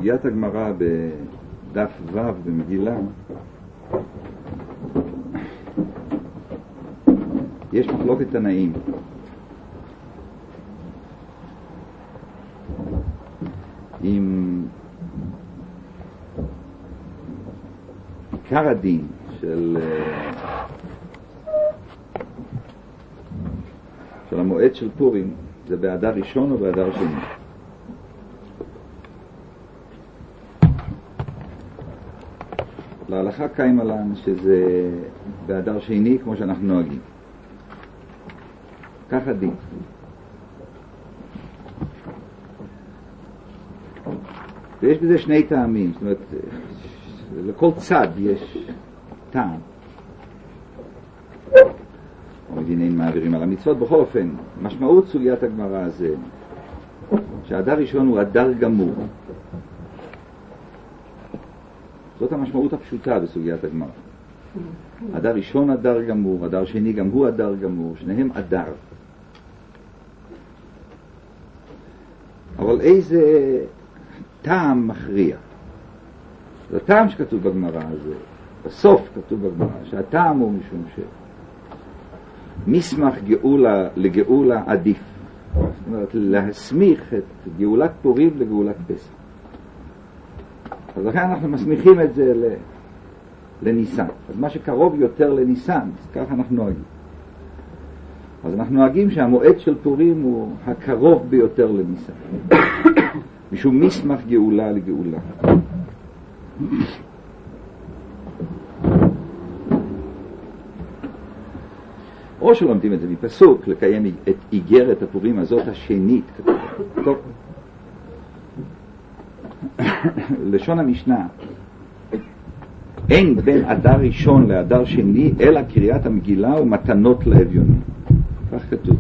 סוגיית הגמרא בדף ו' במגילה, יש מחלוקת תנאים. עם עיקר הדין של המועד של פורים, זה באדר ראשון או באדר שני? להלכה קיים עליהם שזה באדר שני כמו שאנחנו נוהגים. כך הדין. ויש בזה שני טעמים, זאת אומרת, לכל צד יש טעם. המדינאים מעבירים על המצוות. בכל אופן, משמעות סוגיית הגמרא זה שהאדר ראשון הוא אדר גמור. זאת המשמעות הפשוטה בסוגיית הגמרא. אדר ראשון אדר גמור, אדר שני גם הוא אדר גמור, שניהם אדר. אבל איזה טעם מכריע? זה הטעם שכתוב בגמרא הזה, בסוף כתוב בגמרא, שהטעם הוא משום מסמך גאולה לגאולה עדיף. זאת אומרת, להסמיך את גאולת פורים לגאולת פסח. אז לכן אנחנו מסמיכים את זה לניסן. אז מה שקרוב יותר לניסן, אז ככה אנחנו נוהגים. אז אנחנו נוהגים שהמועד של פורים הוא הקרוב ביותר לניסן. משום מסמך גאולה לגאולה. או שלומדים את זה מפסוק, לקיים את איגרת הפורים הזאת השנית. טוב. לשון המשנה, אין בין אדר ראשון לאדר שני אלא קריאת המגילה ומתנות לאביונים. כך כתוב.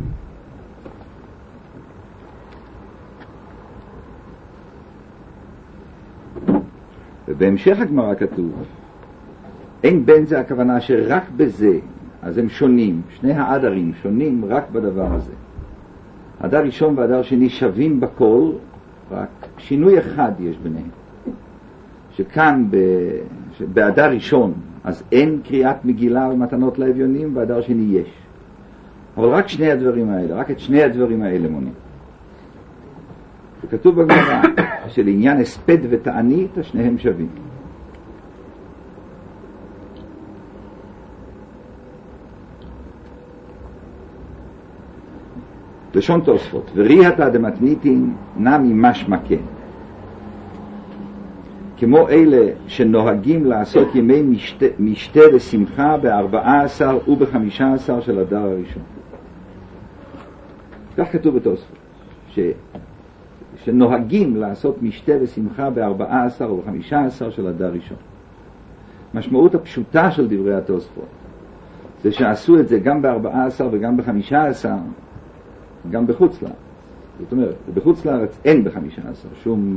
ובהמשך הגמרא כתוב, אין בין זה הכוונה שרק בזה, אז הם שונים, שני האדרים שונים רק בדבר הזה. אדר ראשון ואדר שני שווים בכל, רק שינוי אחד יש ביניהם. שכאן באדר ראשון אז אין קריאת מגילה ומתנות לאביונים, באדר שני יש. אבל רק שני הדברים האלה, רק את שני הדברים האלה מונים. וכתוב בגמרא שלעניין הספד ותענית שניהם שווים. לשון תוספות, וריהתא דמתניתין נמי משמע כן. כמו אלה שנוהגים לעשות ימי משתה ושמחה ב14 וב15 של אדר הראשון. כך כתוב בתוספות, שנוהגים לעשות משתה ושמחה ב14 וב15 של אדר ראשון. משמעות הפשוטה של דברי התוספות זה שעשו את זה גם ב14 וגם ב15, גם בחוץ לארץ. זאת אומרת, בחוץ לארץ אין ב15 שום...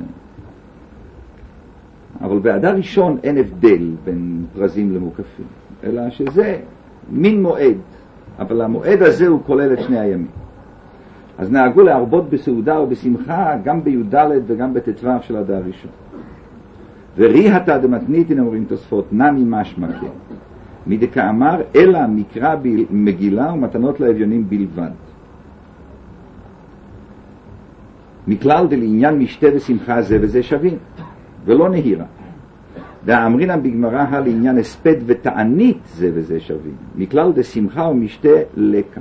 אבל באדר ראשון אין הבדל בין פרזים למוקפים, אלא שזה מין מועד, אבל המועד הזה הוא כולל את שני הימים. אז נהגו להרבות בסעודה ובשמחה גם בי"ד וגם בט"ו של אדר ראשון. וריהתא דמתניתין אומרים תוספות נמי משמע כן. מדכאמר אלא מקרא מגילה ומתנות לאביונים בלבד. מכלל דלעניין משתה ושמחה זה וזה שווים, ולא נהירה. דאמרינן בגמרא לעניין הספד ותענית זה וזה שווים, מכלל דשמחה ומשתה לקה.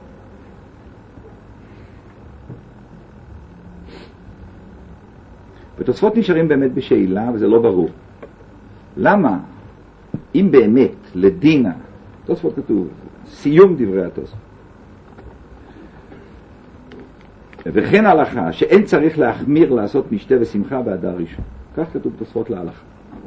ותוספות נשארים באמת בשאלה, וזה לא ברור. למה, אם באמת לדינה, תוספות כתוב, סיום דברי התוספות, וכן הלכה שאין צריך להחמיר לעשות משתה ושמחה באדר ראשון. כך כתוב תוספות להלכה.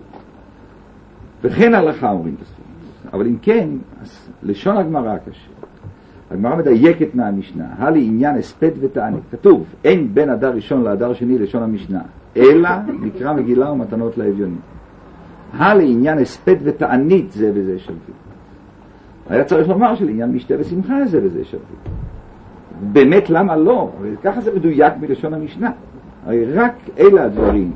וכן הלכה אומרים תוספות. אבל אם כן, אז לשון הגמרא קשה. הגמרא מדייקת מהמשנה. לעניין הספד ותענית. כתוב, אין בין אדר ראשון לאדר שני לשון המשנה, אלא מקרא מגילה ומתנות לאביונים. לעניין הספד ותענית זה וזה שווים. היה צריך לומר שלעניין משתה ושמחה זה וזה שווים. באמת למה לא? ככה זה מדויק מלשון המשנה. הרי רק אלה הדברים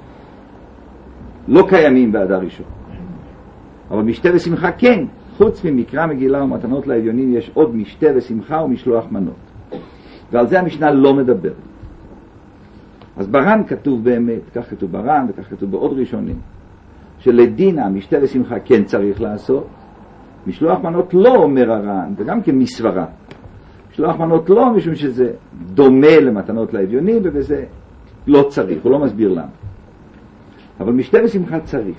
לא קיימים באדר ראשון. אבל משתה ושמחה כן, חוץ ממקרא מגילה ומתנות לאביונים יש עוד משתה ושמחה ומשלוח מנות. ועל זה המשנה לא מדברת. אז בר"ן כתוב באמת, כך כתוב בר"ן וכך כתוב בעוד ראשונים, שלדינה משתה ושמחה כן צריך לעשות, משלוח מנות לא, אומר הר"ן, וגם כמסברה. משלוח מנות לא, משום שזה דומה למתנות לאביונים, ובזה לא צריך, הוא לא מסביר למה. אבל משתה ושמחה צריך.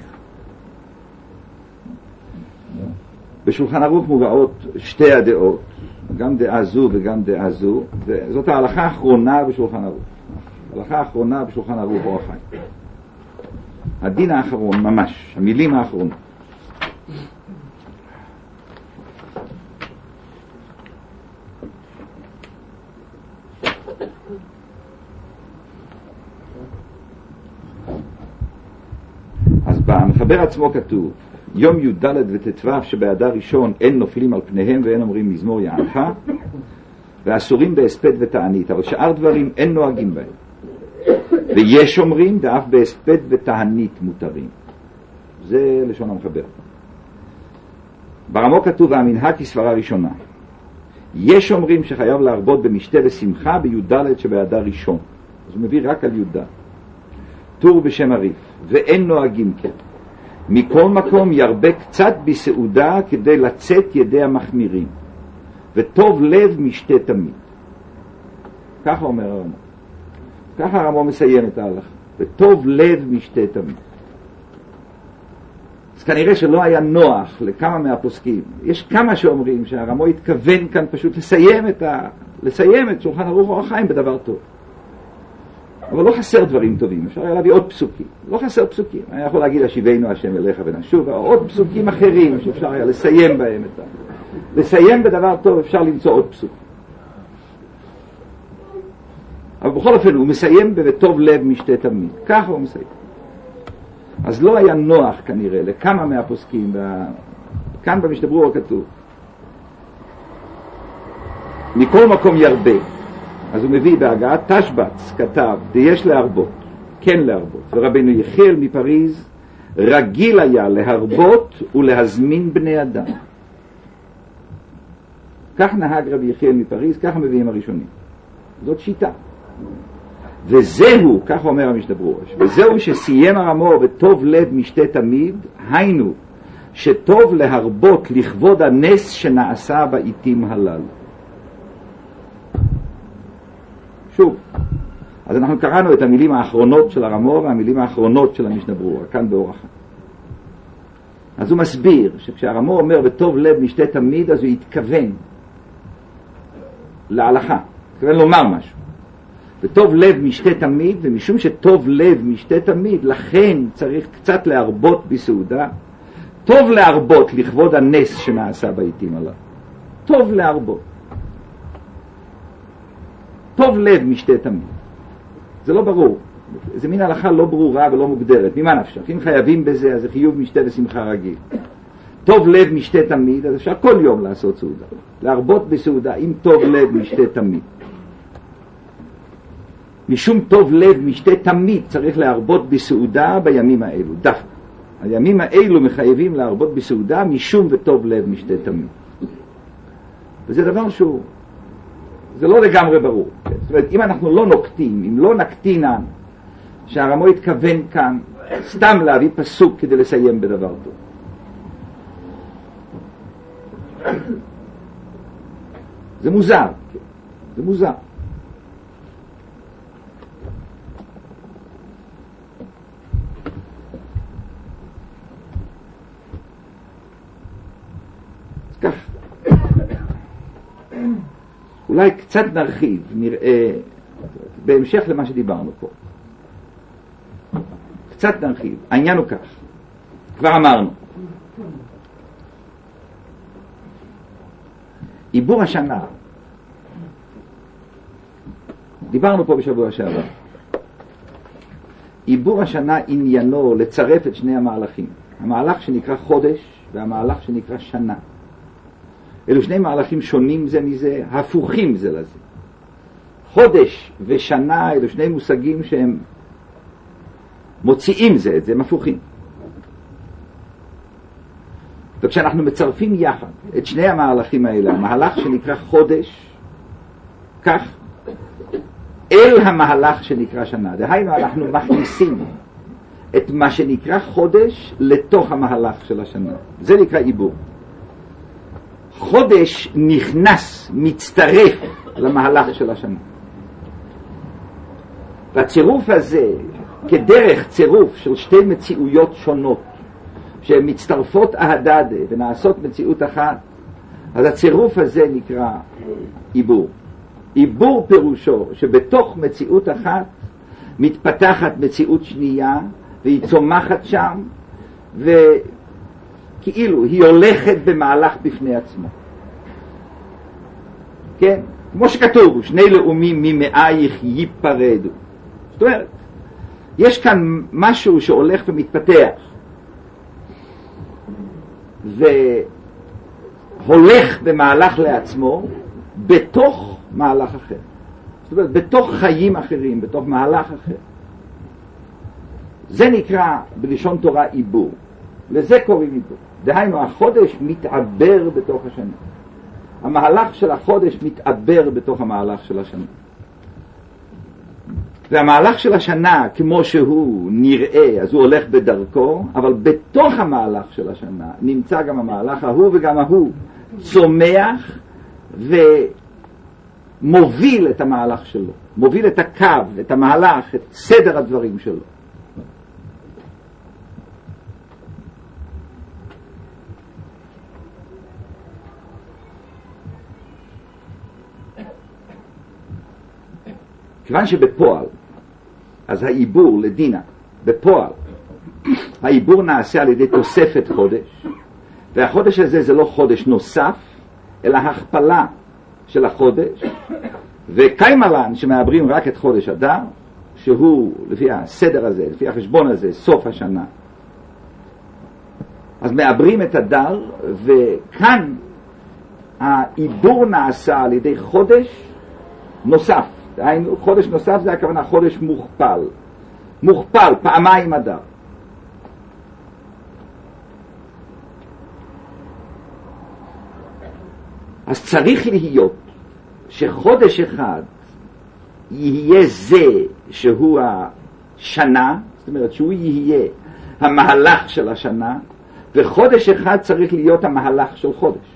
בשולחן ערוך מובאות שתי הדעות, גם דעה זו וגם דעה זו, וזאת ההלכה האחרונה בשולחן ערוך. ההלכה האחרונה בשולחן ערוך אור החיים. הדין האחרון ממש, המילים האחרונות. אז במחבר עצמו כתוב יום י"ד וט"ו שבאדר ראשון אין נופלים על פניהם ואין אומרים מזמור יענך ואסורים בהספד ותענית, אבל שאר דברים אין נוהגים בהם, ויש אומרים ואף בהספד ותענית מותרים. זה לשון המחבר. ברמו כתוב והמנהג כסברה ראשונה. יש אומרים שחייב להרבות במשתה ושמחה בי"ד שבאדר ראשון, אז הוא מביא רק על י"ד. טור בשם הריף, ואין נוהגים כן. מכל מקום ירבה קצת בסעודה כדי לצאת ידי המחמירים, וטוב לב משתה תמיד. ככה אומר הרמו. ככה הרמו מסיים את ההלכה. וטוב לב משתה תמיד. אז כנראה שלא היה נוח לכמה מהפוסקים. יש כמה שאומרים שהרמו התכוון כאן פשוט לסיים את שולחן ערוך אור החיים בדבר טוב. אבל לא חסר דברים טובים, אפשר היה להביא עוד פסוקים, לא חסר פסוקים, אני יכול להגיד השיבנו השם אליך ונשוב, עוד פסוקים אחרים שאפשר היה לסיים בהם לסיים בדבר טוב אפשר למצוא עוד פסוקים. אבל בכל אופן הוא מסיים בטוב לב משתה תמיד, ככה הוא מסיים. אז לא היה נוח כנראה לכמה מהפוסקים, כאן במשנה ברורה כתוב מכל מקום ירבה, אז הוא מביא בהגעת תשבץ, כתב, יש להרבות, כן להרבות. ורבנו יחיאל מפריז רגיל היה להרבות ולהזמין בני אדם. כך נהג רבי יחיאל מפריז, ככה מביאים הראשונים. זאת שיטה. וזהו, כך אומר המשנה ברורה, וזהו שסיים הרמו בטוב לב משתה תמיד, היינו, שטוב להרבות לכבוד הנס שנעשה בעיתים הללו. שוב, אז אנחנו קראנו את המילים האחרונות של הרמו והמילים האחרונות של המשנה ברורה, כאן באור החיים. אז הוא מסביר שכשהרמו אומר בטוב לב משתה תמיד, אז הוא התכוון להלכה, התכוון לומר משהו. בטוב לב משתה תמיד, ומשום שטוב לב משתה תמיד, לכן צריך קצת להרבות בסעודה. טוב להרבות לכבוד הנס שנעשה בעיתים עליו. טוב להרבות. טוב לב משתה תמיד. זה לא ברור. זה מין הלכה לא ברורה ולא מוגדרת. ממה נפשך? אם חייבים בזה, אז זה חיוב משתה ושמחה רגיל. טוב לב משתה תמיד, אז אפשר כל יום לעשות סעודה. להרבות בסעודה עם טוב לב משתה תמיד. משום טוב לב משתה תמיד צריך להרבות בסעודה בימים האלו. דווקא. הימים האלו מחייבים להרבות בסעודה משום וטוב לב משתה תמיד. וזה דבר שהוא זה לא לגמרי ברור. זאת אומרת, אם אנחנו לא נוקטים, אם לא נקטינן, שהרמו התכוון כאן סתם להביא פסוק כדי לסיים בדבר טוב. זה מוזר. זה מוזר. כך. אולי קצת נרחיב, נראה, בהמשך למה שדיברנו פה. קצת נרחיב. העניין הוא כך. כבר אמרנו. עיבור השנה. דיברנו פה בשבוע שעבר. עיבור השנה עניינו לצרף את שני המהלכים. המהלך שנקרא חודש והמהלך שנקרא שנה. אלו שני מהלכים שונים זה מזה, הפוכים זה לזה. חודש ושנה אלו שני מושגים שהם מוציאים זה את זה, הם הפוכים. וכשאנחנו מצרפים יחד את שני המהלכים האלה, המהלך שנקרא חודש, כך, אל המהלך שנקרא שנה. דהיינו, אנחנו מכניסים את מה שנקרא חודש לתוך המהלך של השנה. זה נקרא עיבור. חודש נכנס, מצטרף למהלך של השנה. והצירוף הזה, כדרך צירוף של שתי מציאויות שונות, שהן מצטרפות אהדדה ונעשות מציאות אחת, אז הצירוף הזה נקרא עיבור. עיבור פירושו שבתוך מציאות אחת מתפתחת מציאות שנייה, והיא צומחת שם, וכאילו היא הולכת במהלך בפני עצמו. כן? כמו שכתוב, שני לאומים ממאייך ייפרדו. זאת אומרת, יש כאן משהו שהולך ומתפתח, והולך במהלך לעצמו, בתוך מהלך אחר. זאת אומרת, בתוך חיים אחרים, בתוך מהלך אחר. זה נקרא בלשון תורה עיבור. לזה קוראים עיבור. דהיינו, החודש מתעבר בתוך השנה. המהלך של החודש מתעבר בתוך המהלך של השנה. והמהלך של השנה, כמו שהוא נראה, אז הוא הולך בדרכו, אבל בתוך המהלך של השנה נמצא גם המהלך ההוא וגם ההוא צומח ומוביל את המהלך שלו, מוביל את הקו, את המהלך, את סדר הדברים שלו. כיוון שבפועל, אז העיבור לדינה, בפועל, העיבור נעשה על ידי תוספת חודש, והחודש הזה זה לא חודש נוסף, אלא הכפלה של החודש, וקיימלן שמעברים רק את חודש אדר, שהוא לפי הסדר הזה, לפי החשבון הזה, סוף השנה. אז מעברים את אדר, וכאן העיבור נעשה על ידי חודש נוסף. חודש נוסף זה הכוונה חודש מוכפל. מוכפל, פעמיים אדר. אז צריך להיות שחודש אחד יהיה זה שהוא השנה, זאת אומרת שהוא יהיה המהלך של השנה, וחודש אחד צריך להיות המהלך של חודש.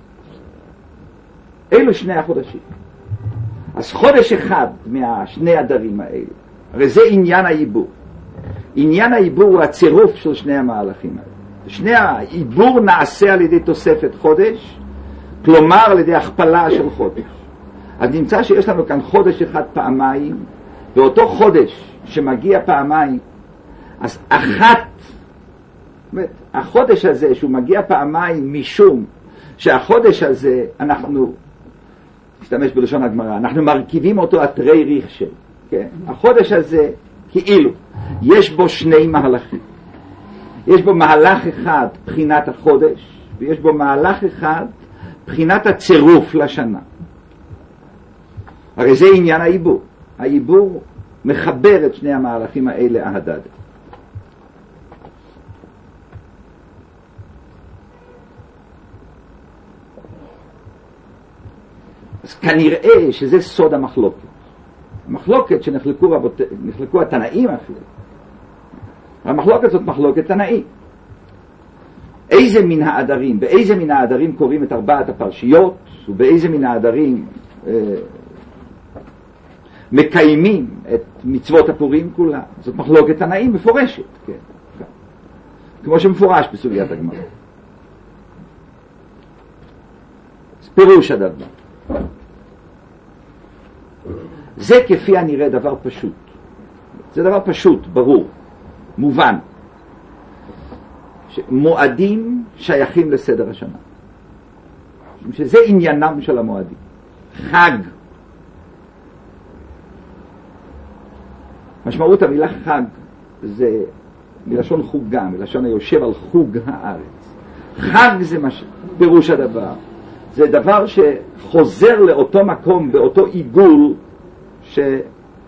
אלו שני החודשים. אז חודש אחד מהשני הדרים האלה, הרי זה עניין העיבור. עניין העיבור הוא הצירוף של שני המהלכים האלה. שני העיבור נעשה על ידי תוספת חודש, כלומר על ידי הכפלה של חודש. אז נמצא שיש לנו כאן חודש אחד פעמיים, ואותו חודש שמגיע פעמיים, אז אחת, זאת, החודש הזה שהוא מגיע פעמיים משום שהחודש הזה אנחנו, נשתמש בלשון הגמרא, אנחנו מרכיבים אותו עטרי ריכשל, כן? החודש הזה כאילו יש בו שני מהלכים. יש בו מהלך אחד בחינת החודש, ויש בו מהלך אחד בחינת הצירוף לשנה. הרי זה עניין העיבור. העיבור מחבר את שני המהלכים האלה אהדד. אז כנראה שזה סוד המחלוקת. המחלוקת שנחלקו התנאים אפילו. המחלוקת זאת מחלוקת תנאים. איזה מן העדרים, באיזה מן העדרים קוראים את ארבעת הפרשיות, ובאיזה מן העדרים מקיימים את מצוות הפורים כולה. זאת מחלוקת תנאים מפורשת, כן. כמו שמפורש בסוגיית הגמרא. אז פירוש הדבר. זה כפי הנראה דבר פשוט. זה דבר פשוט, ברור, מובן. מועדים שייכים לסדר השנה. שזה עניינם של המועדים. חג. משמעות המילה חג זה מלשון חוגה, מלשון היושב על חוג הארץ. חג זה פירוש הדבר. זה דבר שחוזר לאותו מקום, באותו עיגול, שהוא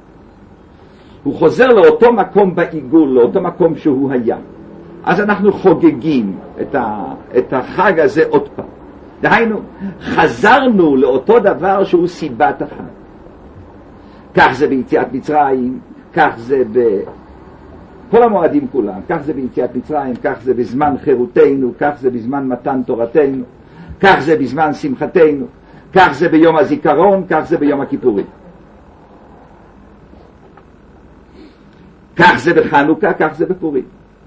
חוזר לאותו מקום בעיגול, לאותו מקום שהוא היה. אז אנחנו חוגגים את החג הזה עוד פעם. דהיינו, חזרנו לאותו דבר שהוא סיבת החג. כך זה ביציאת מצרים, כך זה בכל המועדים כולם, כך זה ביציאת מצרים, כך זה בזמן חירותנו, כך זה בזמן מתן תורתנו, כך זה בזמן שמחתנו, כך זה ביום הזיכרון, כך זה ביום הכיפורים. כך זה בחנוכה, כך זה בפורים.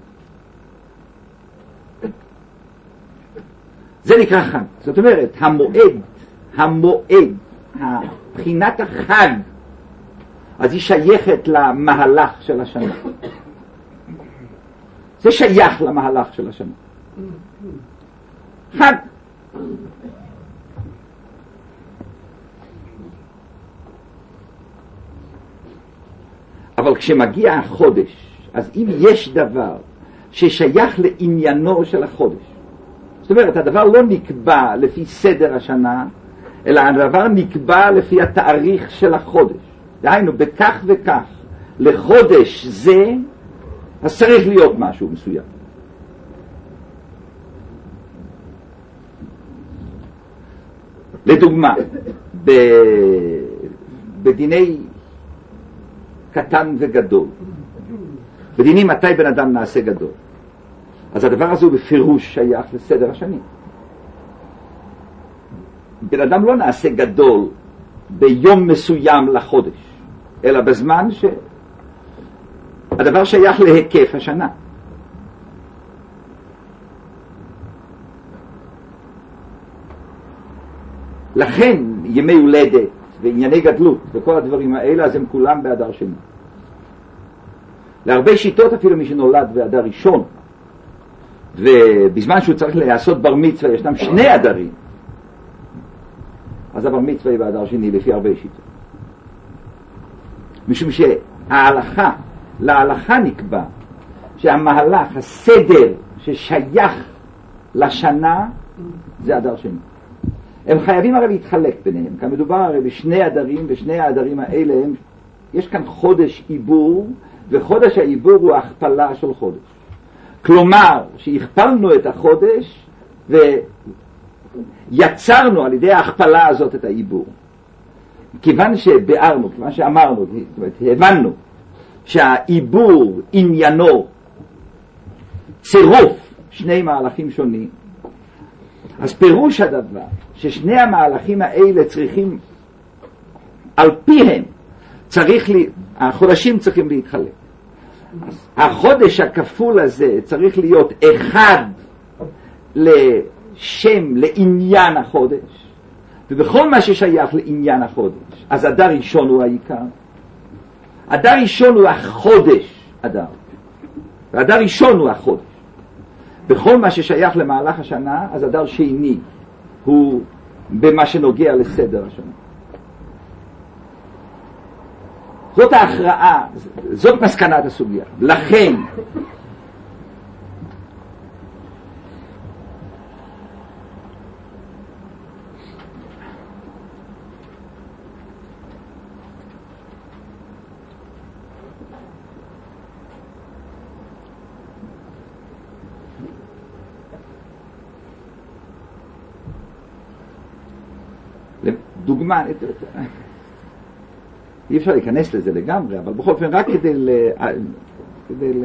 זה נקרא חג. זאת אומרת, המועד, בחינת החג, אז היא שייכת למהלך של השנה. זה שייך למהלך של השנה. חג. אבל כשמגיע החודש, אז אם יש דבר ששייך לעניינו של החודש, זאת אומרת, הדבר לא נקבע לפי סדר השנה, אלא הדבר נקבע לפי התאריך של החודש. דהיינו, בכך וכך, לחודש זה, אז צריך להיות משהו מסוים. לדוגמה, בדיני קטן וגדול, בדינים מתי בן אדם נעשה גדול, אז הדבר הזה הוא בפירוש שייך לסדר השנים. בן אדם לא נעשה גדול ביום מסוים לחודש, אלא בזמן שהדבר שייך להיקף השנה. לכן ימי הולדת וענייני גדלות וכל הדברים האלה, אז הם כולם באדר שני. להרבה שיטות אפילו מי שנולד באדר ראשון, ובזמן שהוא צריך לעשות בר מצווה ישנם שני אדרים, אז הבר מצווה היא באדר שני לפי הרבה שיטות. משום להלכה נקבע שהמהלך, הסדר ששייך לשנה זה אדר שני. הם חייבים הרי להתחלק ביניהם, כי מדובר הרי בשני אדרים, ושני האדרים האלה יש כאן חודש עיבור, וחודש העיבור הוא הכפלה של חודש. כלומר, שהכפלנו את החודש ויצרנו על ידי ההכפלה הזאת את העיבור. כיוון שבארנו, כיוון שאמרנו, זאת אומרת, הבנו שהעיבור עניינו צירוף שני מהלכים שונים, אז פירוש הדבר ששני המהלכים האלה צריכים, על פיהם החודשים צריכים להתחלק. החודש הכפול הזה צריך להיות אחד לשם, לעניין החודש, ובכל מה ששייך לעניין החודש, אז אדר ראשון הוא העיקר. אדר ראשון הוא החודש, אדר. ואדר ראשון הוא החודש. בכל מה ששייך למהלך השנה, אז אדר שני הוא במה שנוגע לסדר השנה. זאת ההכרעה, זאת מסקנת הסוגיה. לכן, דוגמה, אי אפשר להיכנס לזה לגמרי, אבל בכל אופן רק כדי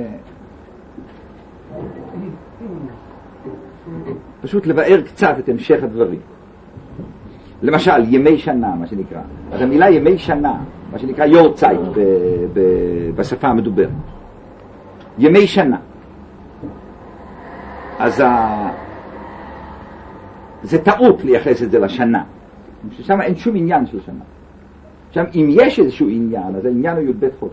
פשוט לבאר קצת את המשך הדברים. למשל, ימי שנה, מה שנקרא. אז המילה ימי שנה, מה שנקרא יורצייט בשפה המדוברת. ימי שנה. אז זה טעות לייחס את זה לשנה. ששם אין שום עניין של שנה. שם אם יש איזשהו עניין, אז העניין הוא י"ב חודש.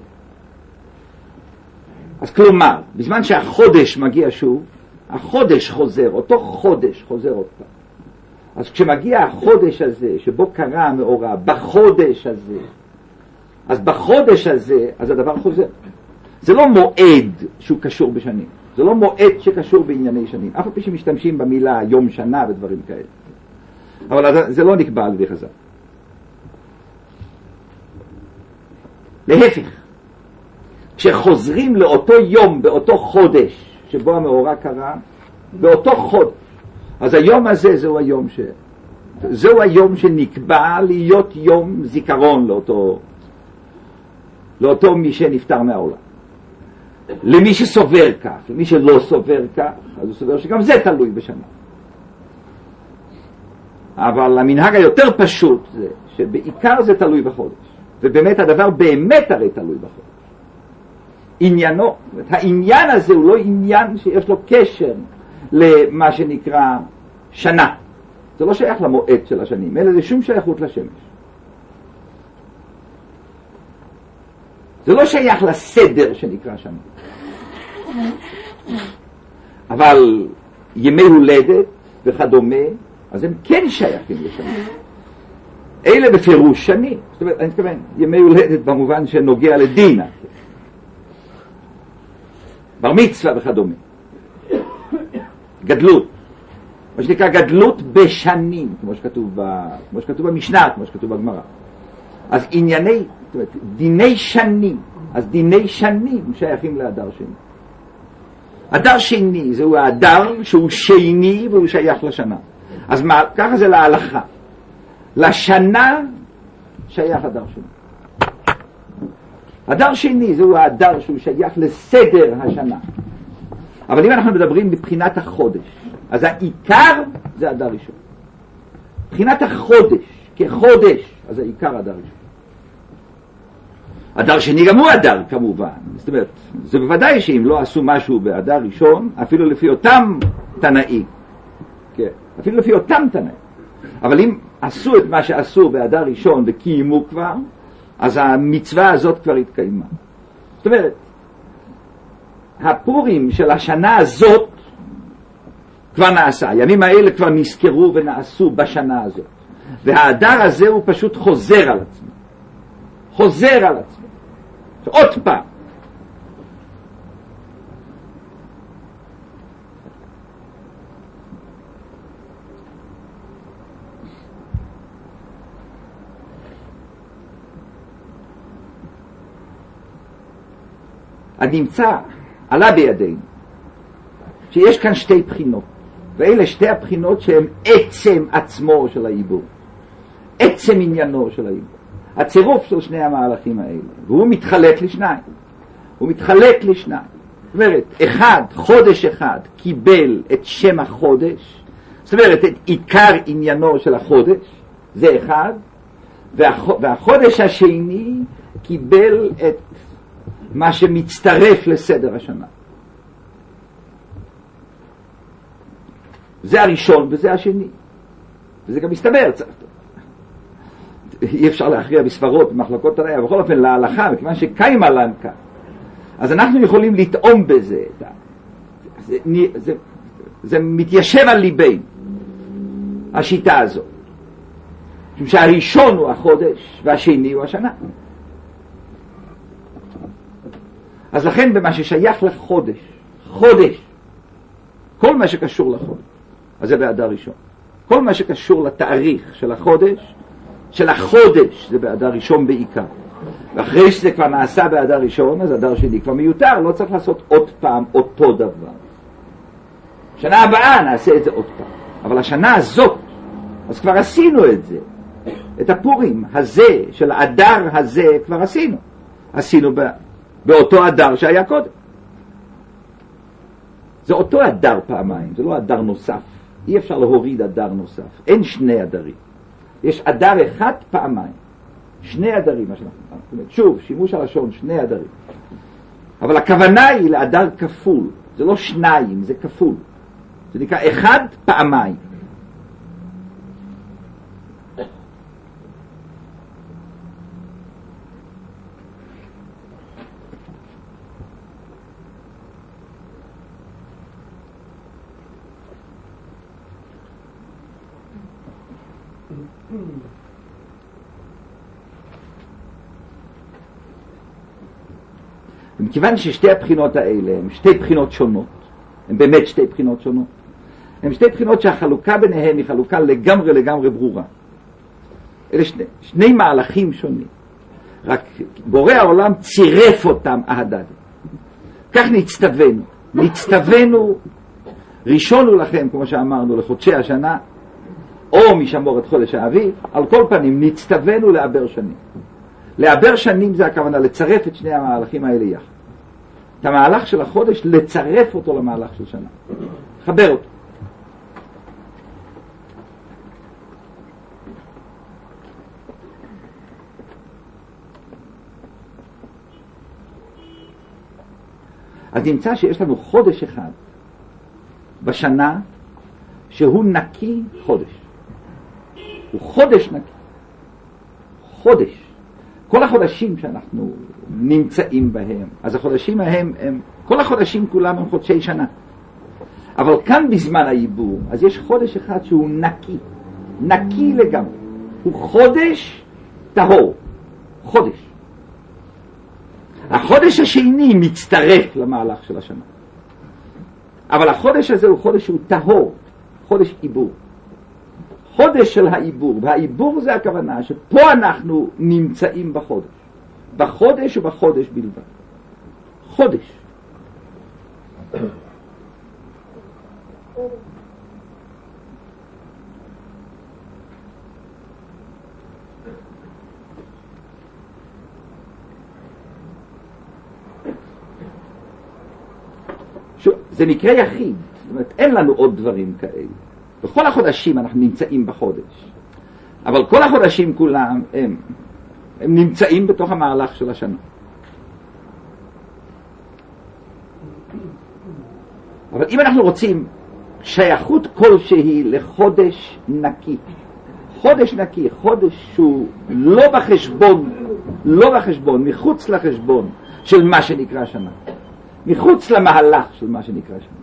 אז כלומר, בזמן שהחודש מגיע שוב, החודש חוזר, אותו חודש חוזר עוד פעם. אז כשמגיע החודש הזה, שבו קרה המאורע, בחודש הזה, אז בחודש הזה, אז הדבר חוזר. זה לא מועד שהוא קשור בשנים. זה לא מועד שקשור בענייני שנים. אף פעם שמשתמשים במילה יום שנה ודברים כאלה. אבל זה לא נקבע על ידי חז"ל. להפך, כשחוזרים לאותו יום, באותו חודש, שבו המאורע קרה, באותו חודש, אז היום הזה זהו היום שנקבע להיות יום זיכרון לאותו מי שנפטר מהעולם. למי שסובר כך, למי שלא סובר כך, אז הוא סובר שגם זה תלוי בשנה. אבל המנהג היותר פשוט זה שבעיקר זה תלוי בחודש, ובאמת הדבר באמת הרי תלוי בחודש. עניינו, העניין הזה הוא לא עניין שיש לו קשר למה שנקרא שנה. זה לא שייך למועד של השנים, אלא זה שום שייכות לשמש. זה לא שייך לסדר שנקרא שנה. אבל ימי הולדת וכדומה, אז הם כן שייכים לשנה. אלה בפירוש שנים. זאת אומרת, אני מתכוון, ימי הולדת במובן שנוגע לדינה. בר מצווה וכדומה. גדלות. מה שנקרא גדלות בשנים, כמו שכתוב במשנה, כמו שכתוב בגמרא. אז ענייני, זאת אומרת, דיני שנים, אז דיני שנים שייכים לאדר שני. אדר שני זהו האדר שהוא שני והוא שייך לשנה. אז מה, ככה זה להלכה. לשנה שייך אדר שני. אדר שני זהו האדר שהוא שייך לסדר השנה. אבל אם אנחנו מדברים מבחינת החודש, אז העיקר זה אדר ראשון. מבחינת החודש, כחודש, אז העיקר אדר ראשון. אדר שני גם הוא אדר כמובן. זאת אומרת, זה בוודאי שאם לא עשו משהו באדר ראשון, אפילו לפי אותם תנאים. כן, אפילו לפי אותם תנאים. אבל אם עשו את מה שעשו באדר ראשון וקיימו כבר, אז המצווה הזאת כבר התקיימה. זאת אומרת, הפורים של השנה הזאת כבר נעשה. הימים האלה כבר נזכרו ונעשו בשנה הזאת. והאדר הזה הוא פשוט חוזר על עצמו. חוזר על עצמו. עוד פעם. הנמצא עלה בידינו שיש כאן שתי בחינות, ואלה שתי הבחינות שהן עצם עצמו של העיבור, עצם עניינו של העיבור, הצירוף של שני המהלכים האלה, והוא מתחלק לשניים. הוא מתחלק לשניים. זאת אומרת, חודש אחד קיבל את שם החודש, זאת אומרת את עיקר עניינו של החודש, זה אחד, והחודש השני קיבל את מה שמצטרף לסדר השנה. זה הראשון וזה השני. וזה גם מסתבר, אי אפשר להכריע בספרות, במחלקות תנאי, בכל אופן להלכה, מכיוון שקיימה לנקה. אז אנחנו יכולים לטעום בזה. זה מתיישב על ליבנו, השיטה הזאת. משום שהראשון הוא החודש והשני הוא השנה. אז לכן במה ששייך לחודש, כל מה שקשור לחודש, אז זה באדר ראשון. כל מה שקשור לתאריך של החודש, זה באדר ראשון בעיקר. ואחרי שזה כבר נעשה באדר ראשון, אז אדר שני כבר מיותר, לא צריך לעשות עוד פעם אותו דבר. שנה הבאה נעשה את זה עוד פעם. אבל השנה הזאת, אז כבר עשינו את זה. את הפורים הזה, של האדר הזה, כבר עשינו. עשינו באותו אדר שהיה קודם. זה אותו אדר פעמיים, זה לא אדר נוסף. אי אפשר להוריד אדר נוסף. אין שני אדרים. יש אדר אחד פעמיים. שני אדרים, מה שאנחנו אומרים. שוב, שימוש הלשון, שני אדרים. אבל הכוונה היא לאדר כפול. זה לא שניים, זה כפול. זה נקרא אחד פעמיים. מכיוון ששתי הבחינות האלה הן שתי בחינות שונות, הן באמת שתי בחינות שונות, הן שתי בחינות שהחלוקה ביניהן היא חלוקה לגמרי ברורה. אלה שני מהלכים שונים. רק בורא העולם צירף אותם ההדד. כך נצטווינו, ראשון הוא לכם, כמו שאמרנו, לחודשי השנה, או משמור את חודש האביב. על כל פנים, נצטווינו לעבר שנים. לעבר שנים זה הכוונה, לצרף את שני המהלכים האלה יחד. את המהלך של החודש, לצרף אותו למהלך של שנה. חבר אותו. אז נמצא שיש לנו חודש אחד בשנה שהוא נקי חודש. הוא חודש נקי. חודש. כל החודשים שאנחנו נמצאים בהם, אז החודשים ההם, כל החודשים כולם הם חודשי שנה. אבל כאן בזמן העיבור, אז יש חודש אחד שהוא נקי. נקי לגמרי. הוא חודש טהור. חודש. החודש השני מצטרף למהלך של השנה. אבל החודש הזה הוא חודש שהוא טהור, חודש עיבור. חודש של העיבור, והעיבור זה הכוונה שפה אנחנו נמצאים בחודש. בחודש ובחודש בלבד. חודש. זה מקרה יחיד, זאת אומרת, אין לנו עוד דברים כאלה. בכל החודשים אנחנו נמצאים בחודש, אבל כל החודשים כולם הם נמצאים בתוך המהלך של השנה. אבל אם אנחנו רוצים שייכות כלשהי לחודש נקי, חודש נקי, חודש שהוא לא בחשבון, מחוץ לחשבון של מה שנקרא שנה, מחוץ למהלך של מה שנקרא שנה.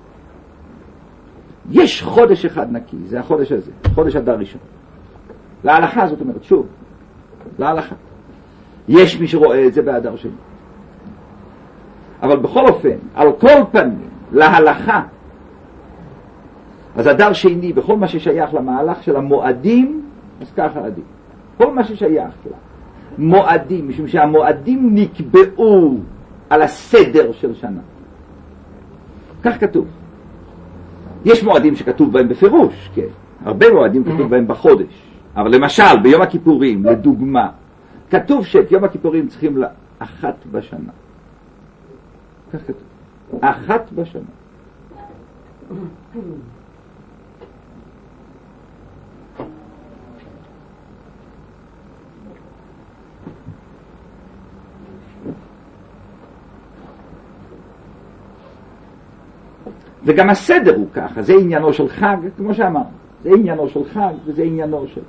יש חודש אחד נקי, זה החודש הזה, חודש אדר ראשון. להלכה, זאת אומרת, שוב, להלכה. יש מי שרואה את זה באדר שני. אבל בכל אופן, על כל פנים, להלכה, אז אדר שני, בכל מה ששייך למהלך של המועדים, אז ככה עדיף. כל מה ששייך למועדים, משום שהמועדים נקבעו על הסדר של שנה. כך כתוב. יש מועדים שכתוב בהם בפירוש, כן. הרבה מועדים כתוב בהם בחודש. אבל למשל, ביום הכיפורים, לדוגמה, כתוב שאת יום הכיפורים צריכים לאחת בשנה. כך כתוב. אחת בשנה. וגם הסדר הוא ככה, זה עניינו של חג, כמו שאמרנו, זה עניינו של חג וזה עניינו של...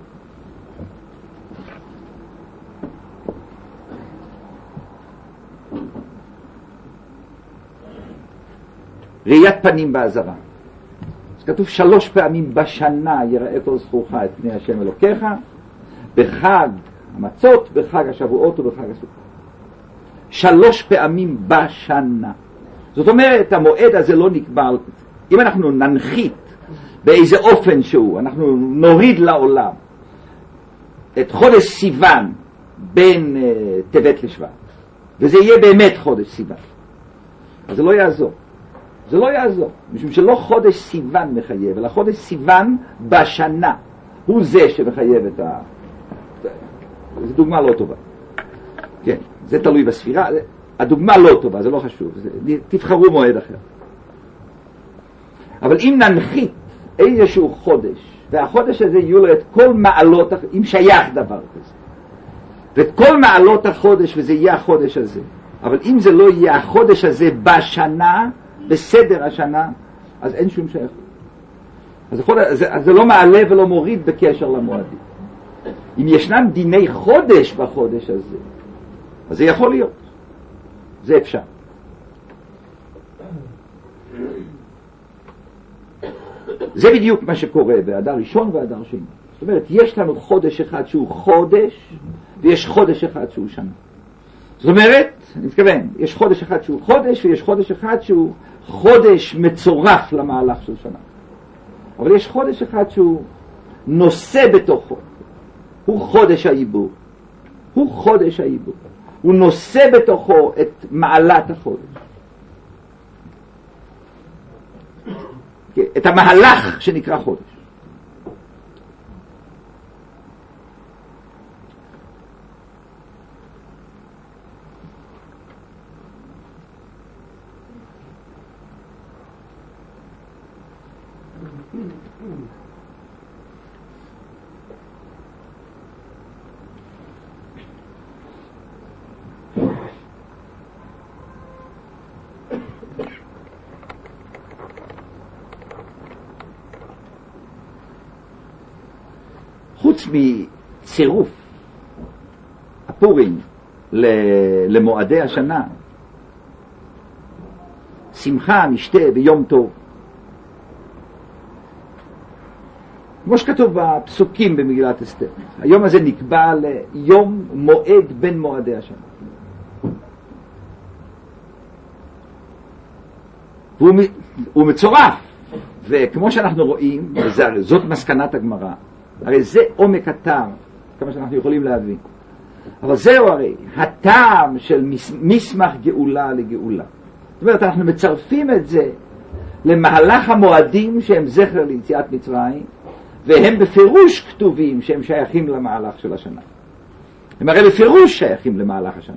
ראיית פנים בעזרה. אז כתוב 3 פעמים בשנה יראה כל זכורך את פני השם אלוקיך, בחג המצות, בחג השבועות ובחג הסוכות. 3 פעמים בשנה. זאת אומרת, המועד הזה לא נקבע. אם אנחנו ננחית באיזה אופן שהוא, אנחנו נוריד לעולם את חודש סיוון בין טבת לשבט, וזה יהיה באמת חודש סיוון, אז זה לא יעזור. זה לא יעזור, משום שלא חודש סיוון מחייב, אלא חודש סיוון בשנה הוא זה שמחייב את ה... זו דוגמה לא טובה. כן, זה תלוי בספירה. הדוגמה לא טובה, זה לא חשוב, תבחרו מועד אחר. אבל אם ננחית איזשהו חודש, והחודש הזה יהיו לו את כל מעלות, אם שייך דבר כזה, ואת כל מעלות החודש, וזה יהיה החודש הזה, אבל אם זה לא יהיה החודש הזה בשנה, בסדר השנה, אז אין שום שייך. אז זה לא מעלה ולא מוריד בקשר למועדים. אם ישנם דיני חודש בחודש הזה, אז זה יכול להיות. זה אפשר. זה בדיוק מה שקורה באדר ראשון ואדר שני. זאת אומרת, יש לנו חודש אחד שהוא חודש, ויש חודש אחד שהוא שנה. זאת אומרת, אני מתכוון, יש חודש אחד שהוא חודש, ויש חודש אחד שהוא חודש מצורף למהלך של שנה. אבל יש חודש אחד שהוא נושא בתוכו. הוא חודש העיבור. הוא חודש העיבור. הוא נושא בתוכו את מעלת החודש. את המהלך שנקרא חודש. חוץ מצירוף הפורים למועדי השנה, שמחה משתה ביום טוב, כמו שכתוב בפסוקים במגילת אסתר, היום הזה נקבע ליום מועד בין מועדי השנה, והוא מצורף, וכמו שאנחנו רואים, זאת מסקנת הגמרא, הרי זה עומק הטעם, כמה שאנחנו יכולים להבין. אבל זהו הרי הטעם של מסמך גאולה לגאולה. זאת אומרת, אנחנו מצרפים את זה למהלך המועדים שהם זכר ליציאת מצרים, והם בפירוש כתובים שהם שייכים למהלך של השנה. הם הרי בפירוש שייכים למהלך השנה.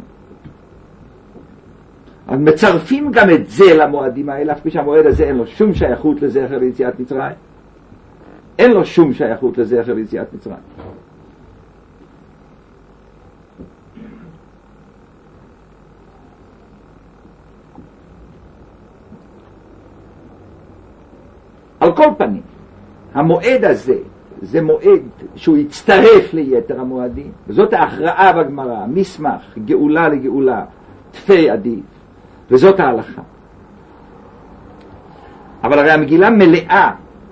אז מצרפים גם את זה למועדים האלה, אף פי שהמועד הזה אין לו שום שייכות לזכר ליציאת מצרים. אין לו שום שייכות לזכר ליציאת מצרים. על כל פנים, המועד הזה, זה מועד שהוא יצטרף ליתר המועדים, וזאת ההכרעה בגמרא, מסמך, גאולה לגאולה, תפי עדיף, וזאת ההלכה. אבל הרי המגילה מלאה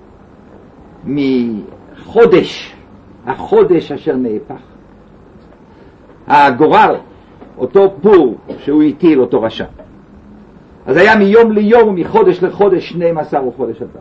מחודש, החודש אשר נהפך. הגורל, אותו פור שהוא הטיל, אותו רשע. אז היה מיום ליום ומחודש לחודש 12 הוא חודש אדר.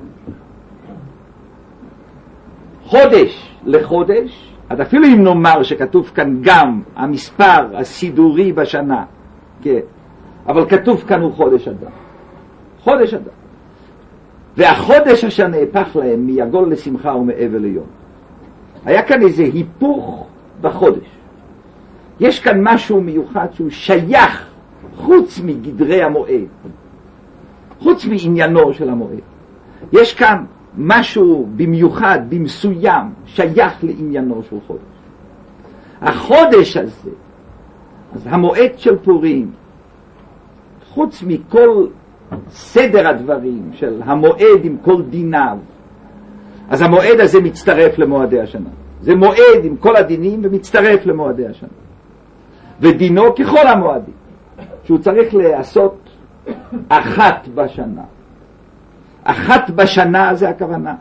חודש לחודש, אז אפילו אם נאמר שכתוב כאן גם המספר הסידורי בשנה, כן, אבל כתוב כאן הוא חודש אדר. חודש אדר. והחודש אשר נהפך להם מיגון לשמחה ומעבר ליום. היה כאן איזה היפוך בחודש. יש כאן משהו מיוחד שהוא שייך חוץ מגדרי המועד, חוץ מעניינו של המועד. יש כאן משהו במיוחד, במסוים, שייך לעניינו של חודש. החודש הזה, אז המועד של פורים, חוץ מכל סדר הדברים של המועד עם כל דיניו, אז המועד הזה מצטרף למועדי השנה. זה מועד עם כל הדינים ומצטרף למועדי השנה. ודינו ככל המועדים, שהוא צריך לעשות אחת בשנה. אחת בשנה זה הכוונה.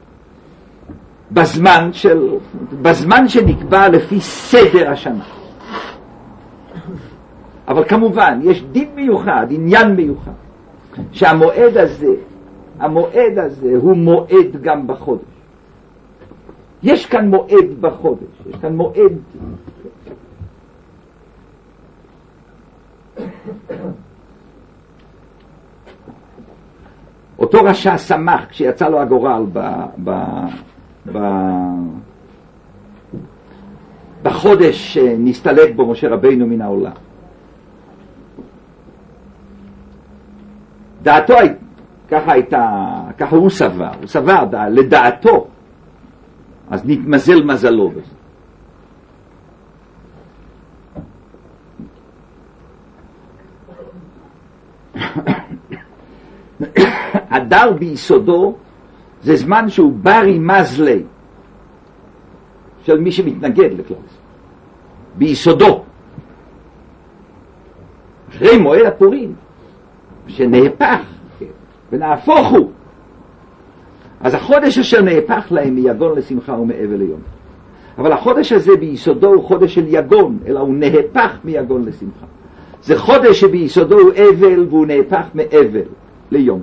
בזמן שנקבע לפי סדר השנה. אבל כמובן, יש דין מיוחד, עניין מיוחד, שהמועד הזה הוא מועד גם בחודש. יש כאן מועד בחודש, יש כאן מועד. אותו רשע שמח כשיצא לו הגורל בחודש שנסתלק בו משה רבינו מן העולם. דעתו ככה הוא סבר לדעתו, אז נתמזל מזלו בזה. הדר ביסודו זה זמן שהוא ברי מזלי של מי שמתנגד לכלל זה, ביסודו. אחרי מועד הפורים שנהפך ונהפוך הוא, אז החודש אשר נהפך להם מיגון לשמחה ומעבר ליום. אבל החודש הזה ביסודו הוא חודש של יגון, אלא הוא נהפך מיגון לשמחה. זה חודש שביסודו הוא אבל והוא נהפך מעבר ליום.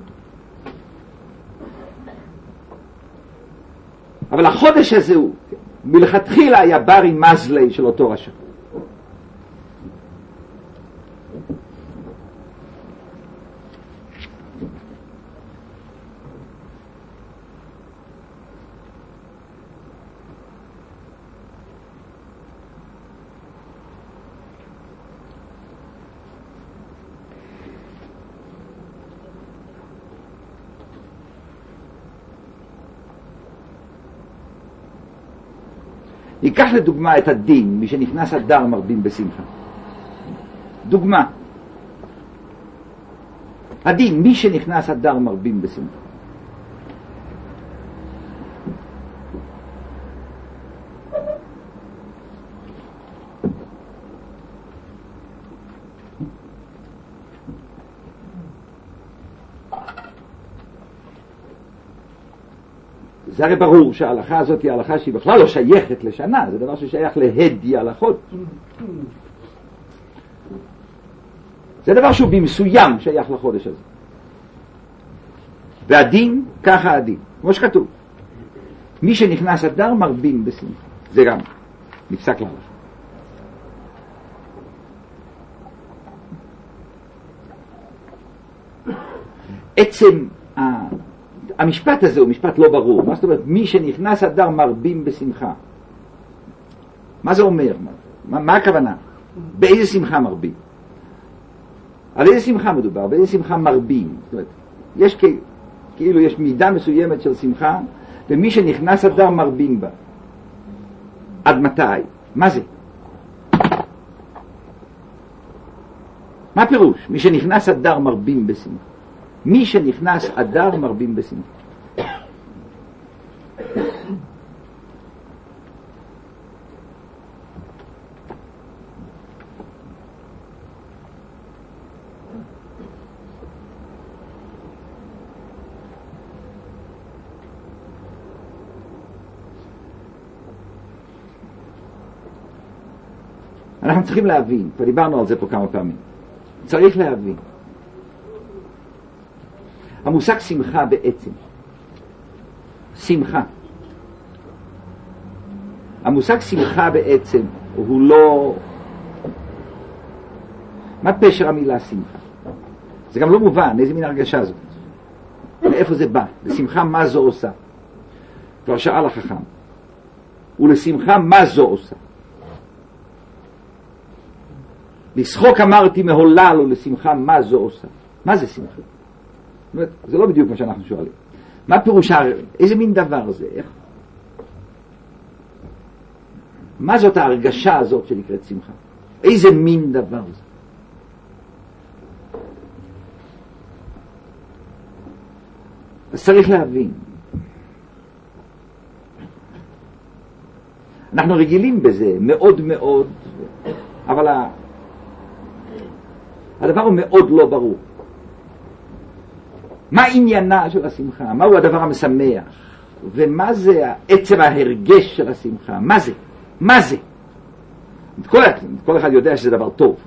אבל החודש הזה הוא מלכתחילה היה ברי מזלי של אותו רשע. ניקח לדוגמה את הדין, מי שנכנס אדר מרבים בשמחה. דוגמה. הדין, מי שנכנס אדר מרבים בשמחה. זה הרי ברור שההלכה הזאת היא הלכה שהיא בכלל לא שייכת לשנה, זה דבר ששייך להדי הלכות. זה דבר שהוא במסוים שייך לחודש הזה. והדין, ככה הדין, כמו שכתוב. מי שנכנס אדר מרבים בשמחה. זה גם נפסק להלכה. עצם המשפט הזה הוא משפט לא ברור. מה זאת אומרת? מי שנכנס אדר מרבים בשמחה. מה זה אומר? מה הכוונה? באיזה שמחה מרבים? על איזה שמחה מדובר? באיזה שמחה מרבים? זאת אומרת, יש כאילו יש מידה מסוימת של שמחה, ומי שנכנס אדר מרבים בה. עד מתי? מה זה? מה הפירוש? מי שנכנס אדר מרבים בשמחה. מי שנכנס אדר מרבים בשמחה. אנחנו צריכים להבין, כבר דיברנו על זה פה כמה פעמים. צריך להבין. המושג שמחה בעצם. שמחה. המושג שמחה בעצם הוא לא... מה פשר המילה שמחה? זה גם לא מובן, איזה מין הרגשה זאת. מאיפה זה בא? לשמחה מה זו עושה? כבר שאל החכם. ולשמחה מה זו עושה? לשחוק אמרתי מהולל ולשמחה מה זו עושה? מה זה שמחה? זה לא בדיוק מה שאנחנו שואלים. מה פירוש איזה מין דבר זה? איך? מה זאת ההרגשה הזאת שנקראת שמחה? איזה מין דבר זה? אז צריך להבין. אנחנו רגילים בזה מאוד מאוד, אבל הדבר הוא מאוד לא ברור. מה עניינה של השמחה? מהו הדבר המשמח? ומה זה עצם ההרגש של השמחה? מה זה? מה זה? כל אחד יודע שזה דבר טוב.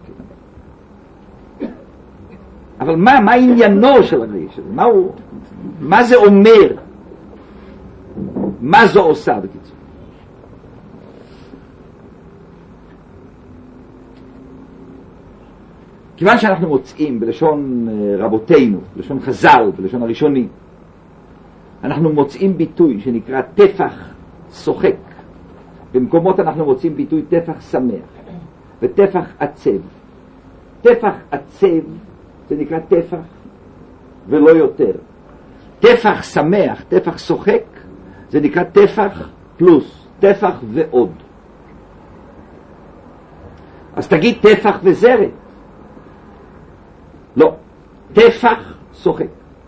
אבל מה עניינו של הרגש הזה? מה זה אומר? מה זו עושה בקיצור? כיוון שאנחנו מוצאים בלשון רבותינו, בלשון חז"ל, בלשון הראשונים, אנחנו מוצאים ביטוי שנקרא טפח שוחק. במקומות אנחנו מוצאים ביטוי טפח שמח וטפח עצב. טפח עצב זה נקרא טפח ולא יותר. טפח שמח, טפח שוחק, זה נקרא טפח פלוס, טפח ועוד. אז תגיד טפח וזרת. לא, טפח שוחק.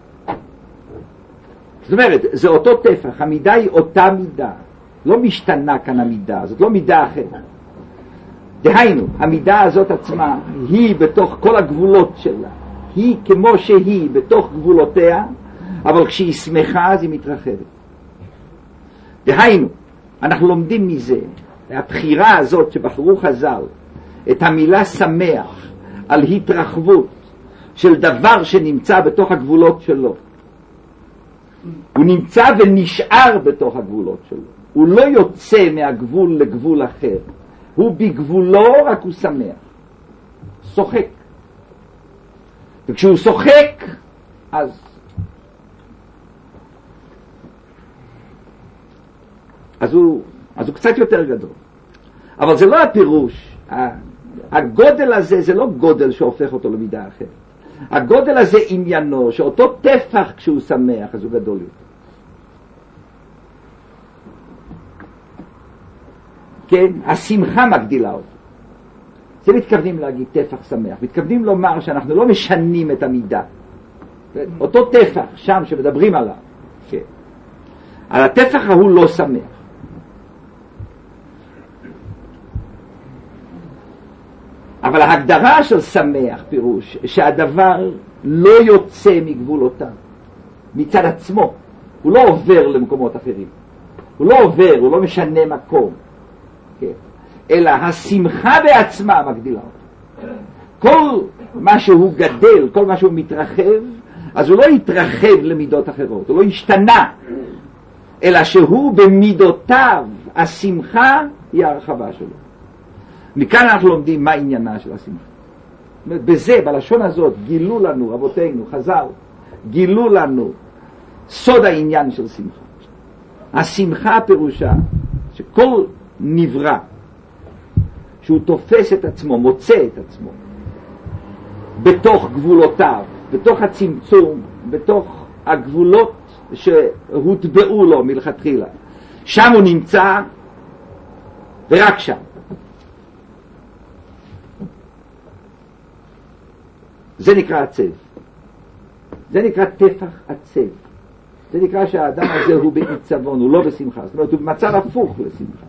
זאת אומרת, זה אותו טפח, המידה היא אותה מידה. לא משתנה כאן המידה, זאת לא מידה אחרת. דהיינו, המידה הזאת עצמה היא בתוך כל הגבולות שלה. היא כמו שהיא בתוך גבולותיה, אבל כשהיא שמחה אז היא מתרחבת. דהיינו, אנחנו לומדים מזה, הבחירה הזאת שבחרו חז"ל, את המילה שמח על התרחבות של דבר שנמצא בתוך הגבולות שלו. הוא נמצא ונשאר בתוך הגבולות שלו. הוא לא יוצא מהגבול לגבול אחר. הוא בגבולו, רק הוא שמח. שוחק. וכשהוא שוחק, אז הוא קצת יותר גדול. אבל זה לא הפירוש. הגודל הזה זה לא גודל שהופך אותו למידה אחרת. הגודל הזה עניינו, שאותו טפח כשהוא שמח, אז הוא גדול יותר. כן? השמחה מגדילה אותו. זה מתכוונים להגיד טפח שמח. מתכוונים לומר שאנחנו לא משנים את המידה. אותו טפח שם שמדברים עליו, כן. על הטפח ההוא לא שמח. אבל ההגדרה של שמח פירוש שהדבר לא יוצא מגבולותיו, מצד עצמו. הוא לא עובר למקומות אחרים. הוא לא עובר, הוא לא משנה מקום. כן. אלא השמחה בעצמה מגדילה אותו. כל מה שהוא גדל, כל מה שהוא מתרחב, אז הוא לא יתרחב למידות אחרות, הוא לא ישתנה, אלא שהוא במידותיו, השמחה היא הרחבה שלו. מכאן אנחנו לומדים מה עניינה של השמחה. בזה, בלשון הזאת, גילו לנו, רבותינו, חז"ל, גילו לנו סוד העניין של שמחה. השמחה פירושה שכל נברא שהוא תופס את עצמו, מוצא את עצמו בתוך גבולותיו, בתוך הצמצום, בתוך הגבולות שהוטבעו לו מלכתחילה, שם הוא נמצא ורק שם. זה נקרא עצב, זה נקרא טפח עצב, זה נקרא שהאדם הזה הוא בעיצבון, הוא לא בשמחה, זאת אומרת הוא במצב הפוך לשמחה.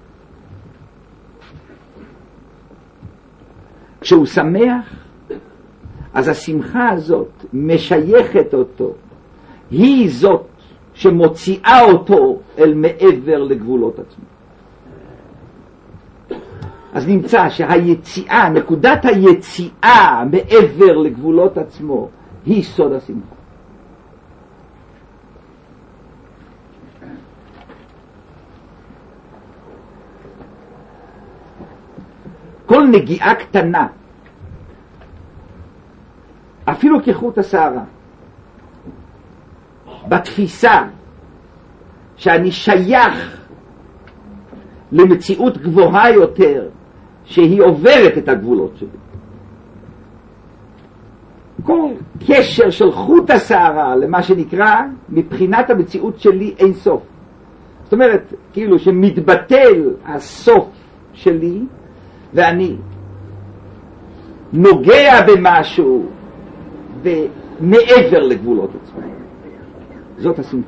כשהוא שמח, אז השמחה הזאת משייכת אותו, היא זאת שמוציאה אותו אל מעבר לגבולות עצמו. אז נמצא שהיציאה, נקודת היציאה מעבר לגבולות עצמו, היא סוד השמחה. כל נגיעה קטנה, אפילו כחוט השערה, בתפיסה שאני שייך למציאות גבוהה יותר, שהיא עוברת את הגבולות שלי. כל קשר של חוט השערה למה שנקרא מבחינת המציאות שלי אין סוף. זאת אומרת, כאילו שמתבטל הסוף שלי ואני נוגע במשהו ומעבר לגבולות עצמם. זאת השמחה.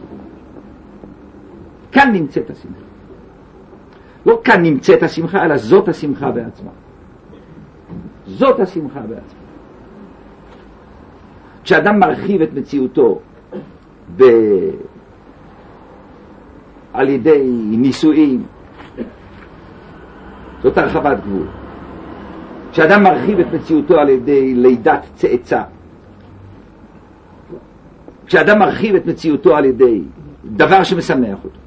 כאן נמצאת השמחה. לא כאן נמצאת השמחה, אלא זאת השמחה בעצמה. זאת השמחה בעצמה. כשאדם מרחיב את מציאותו על ידי נישואים, זאת הרחבת גבול. כשאדם מרחיב את מציאותו על ידי לידת צאצא, כשאדם מרחיב את מציאותו על ידי דבר שמשמח אותו,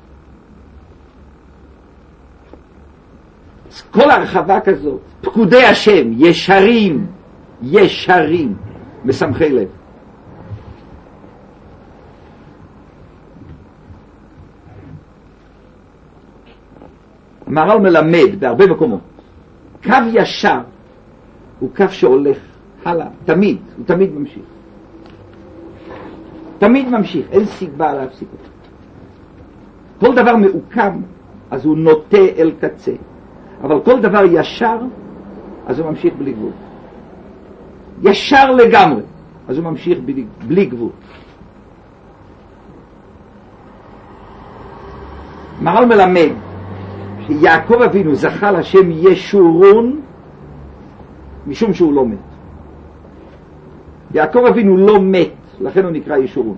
כל הרחבה כזאת, פקודי השם, ישרים, ישרים, משמחי לב. המהר"ל מלמד בהרבה מקומות, קו ישר הוא קו שהולך הלאה, תמיד, הוא תמיד ממשיך. תמיד ממשיך, אין סיבה להפסיק אותו. כל דבר מעוקם, אז הוא נוטה אל קצה. אבל כל דבר ישר, אז הוא ממשיך בלי גבול. ישר לגמרי, אז הוא ממשיך בלי גבול. המהר"ל מלמד שיעקב אבינו זכה לשם ישורון משום שהוא לא מת. יעקב אבינו לא מת, לכן הוא נקרא ישורון.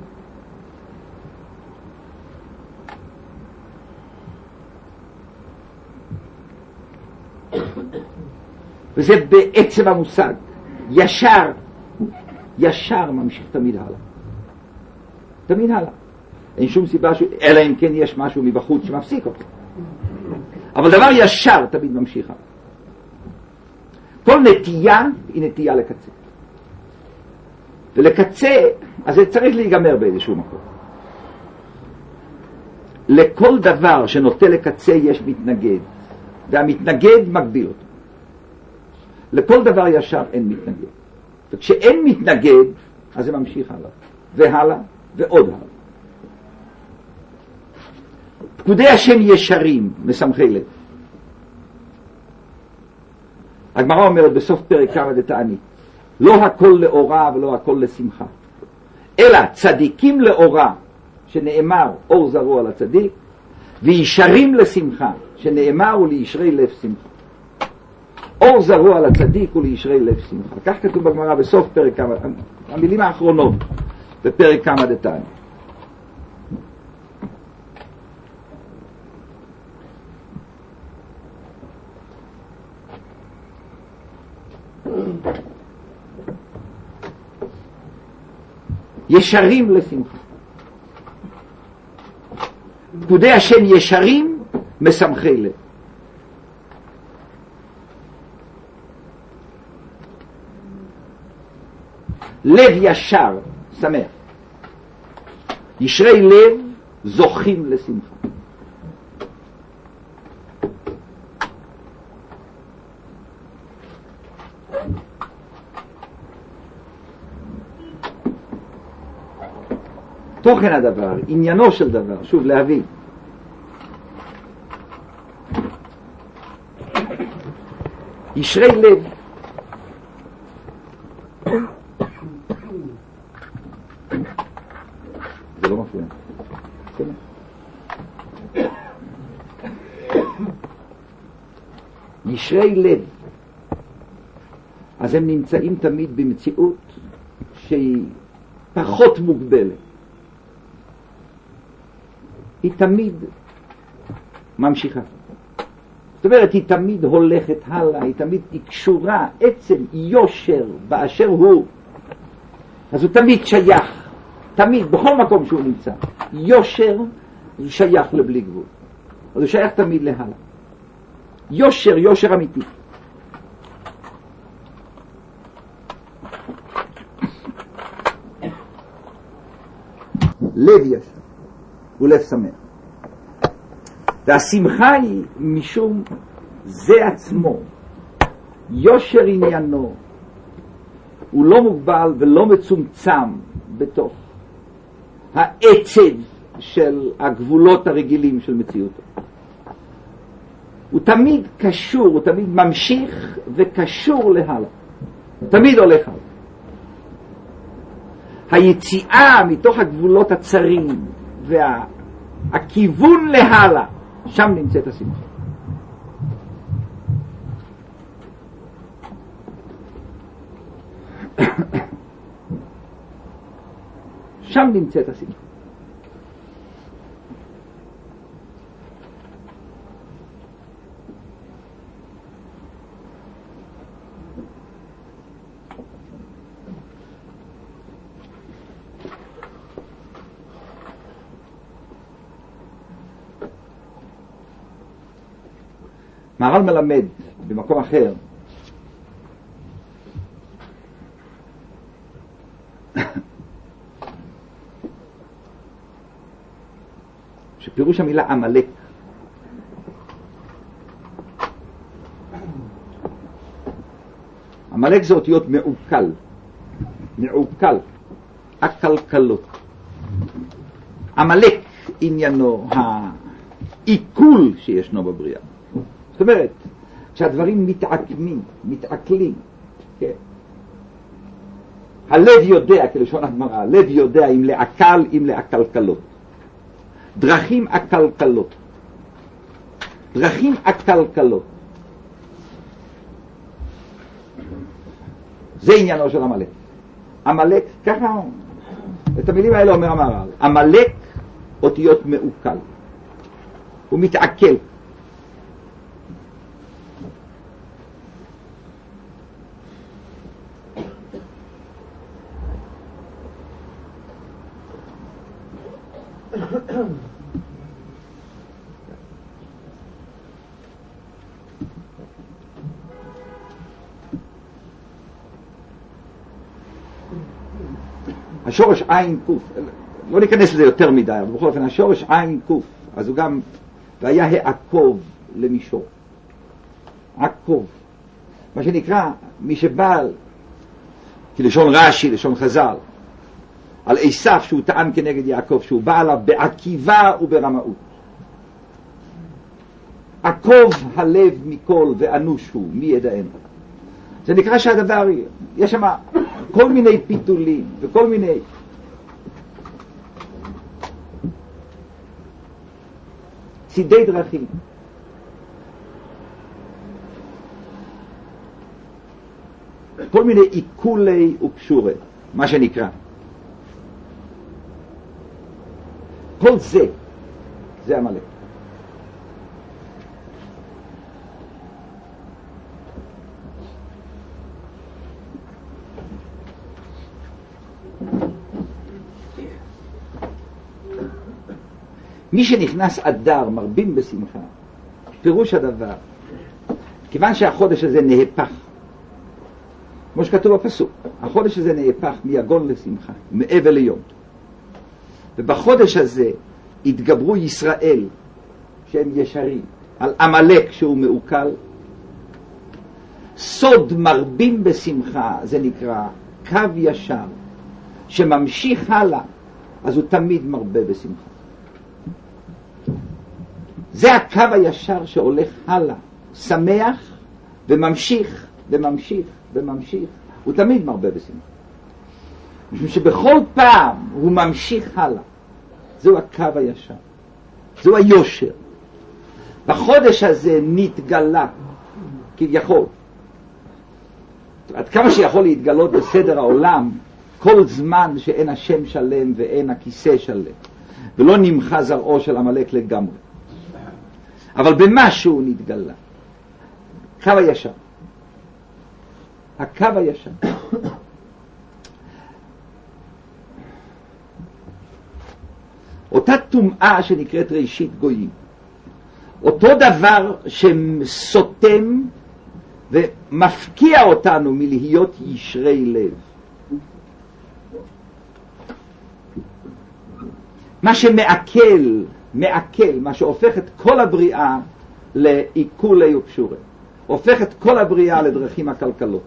וזה בעצם המושג. ישר ממשיך תמיד הלאה. תמיד הלאה. אין שום סיבה, אלא אם כן יש משהו מבחוץ שמפסיק אותו. אבל דבר ישר תמיד ממשיך הלאה. כל נטייה היא נטייה לקצה. ולקצה, אז זה צריך להיגמר באיזשהו מקום. לכל דבר שנוטה לקצה יש מתנגד, והמתנגד מגביל אותו. לכל דבר ישר אין מתנגד. וכשאין מתנגד, אז זה ממשיך הלאה, והלאה, ועוד הלאה. פקודי השם ישרים, משמחי לב. הגמרא אומרת בסוף פרק כמה דתענית, לא הכל לאורה ולא הכל לשמחה, אלא צדיקים לאורה, שנאמר אור זרוע לצדיק, וישרים לשמחה, שנאמר ולישרי לב שמחה. אור זרוע לצדיק ולישרי לב שמחה. כך כתוב בגמרא בסוף פרק כמה, המילים האחרונות בפרק כמה דתענית. ישרים לשמחה. פקודי השם ישרים משמחי לב. לב ישר שמח. ישרי לב זוכים לשמחה. תוכן הדבר, עניינו של דבר, שוב להבין. ישרי לב זה לא מפריע. ישרי לב, אז הם נמצאים תמיד במציאות שהיא פחות מוגבלת. היא תמיד ממשיכה. זאת אומרת, היא תמיד הולכת הלאה, היא תמיד קשורה, עצם יושר באשר הוא. אז הוא תמיד שייך, תמיד, בכל מקום שהוא נמצא. יושר הוא שייך לבלי גבול. אז הוא שייך תמיד להלאה. יושר, יושר אמיתי. לב ישר. הוא לב שמח. והשמחה היא משום זה עצמו. יושר עניינו. הוא לא מוגבל ולא מצומצם בתוך העצב של הגבולות הרגילים של מציאותו. הוא תמיד קשור, הוא תמיד ממשיך וקשור להלאה. תמיד הולך הלאה. היציאה מתוך הגבולות הצרים והכיוון להלאה, שם נמצאת השמחה. שם נמצאת השמחה. מהר"ל מלמד במקום אחר שפירוש המילה עמלק עמלק זה אותיות מעוקל, מעוקל, עקלקלות. עמלק עניינו העיכול שישנו בבריאה. זאת אומרת, כשהדברים מתעקמים, מתעכלים, כן? הלב יודע, כלשון הגמרא, הלב יודע אם לעקל, אם לעקלקלות. דרכים עקלקלות. דרכים עקלקלות. זה עניינו של עמלק. עמלק, ככה, את המילים האלה אומר המהר"ל. עמלק אותיות מעוקל. הוא מתעכל. השורש עין קוף, לא ניכנס לזה יותר מדי, אבל בכל אופן השורש עין קוף, אז הוא גם, והיה העקוב למישור, עקוב, מה שנקרא, מי שבא, כלשון רש"י, לשון חז"ל, על עשיו שהוא טען כנגד יעקב, שהוא בא עליו בעקיבה וברמאות. עקוב הלב מכל ואנוש הוא, מי ידענו. זה נקרא שהדבר, יש שם כל מיני פיתולים וכל מיני צידי דרכים. כל מיני עיקולי ופשורי, מה שנקרא. כל זה עמלק. מי שנכנס אדר מרבים בשמחה, פירוש הדבר, כיוון שהחודש הזה נהפך, כמו שכתוב בפסוק, החודש הזה נהפך מיגון לשמחה, מאבל ליום. ובחודש הזה התגברו ישראל, שהם ישרים, על עמלק שהוא מעוקל. סוד מרבים בשמחה, זה נקרא קו ישר, שממשיך הלאה, אז הוא תמיד מרבה בשמחה. זה הקו הישר שהולך הלאה, שמח וממשיך וממשיך וממשיך, הוא תמיד מרבה בשמחה. משום שבכל פעם הוא ממשיך הלאה. זהו הקו הישר, זהו היושר. בחודש הזה נתגלה, כביכול, עד כמה שיכול להתגלות בסדר העולם, כל זמן שאין השם שלם ואין הכיסא שלם, ולא נמחה זרעו של עמלק לגמרי. אבל במשהו נתגלה. קו הישר. הקו הישר. אותה טומאה שנקראת ראשית גויים. אותו דבר שסותם ומפקיע אותנו מלהיות ישרי לב. מה שמעכל, מה שהופך את כל הבריאה לעיקולי ופשורי. הופך את כל הבריאה לדרכים הכלכלות.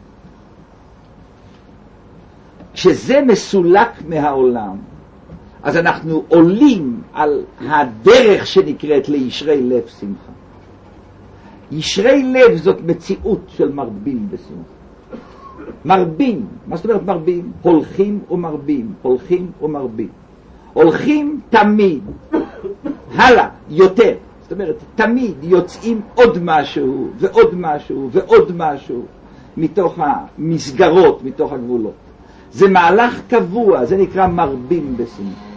כשזה מסולק מהעולם, אז אנחנו עולים על הדרך שנקראת לישרי לב שמחה. ישרי לב זאת מציאות של מרבים בשמחה. מרבים, מה זאת אומרת מרבים? הולכים ומרבים, הולכים ומרבים. הולכים תמיד, הלאה, יותר. זאת אומרת, תמיד יוצאים עוד משהו ועוד משהו ועוד משהו מתוך המסגרות, מתוך הגבולות. זה מהלך קבוע, זה נקרא מרבים בשמחה.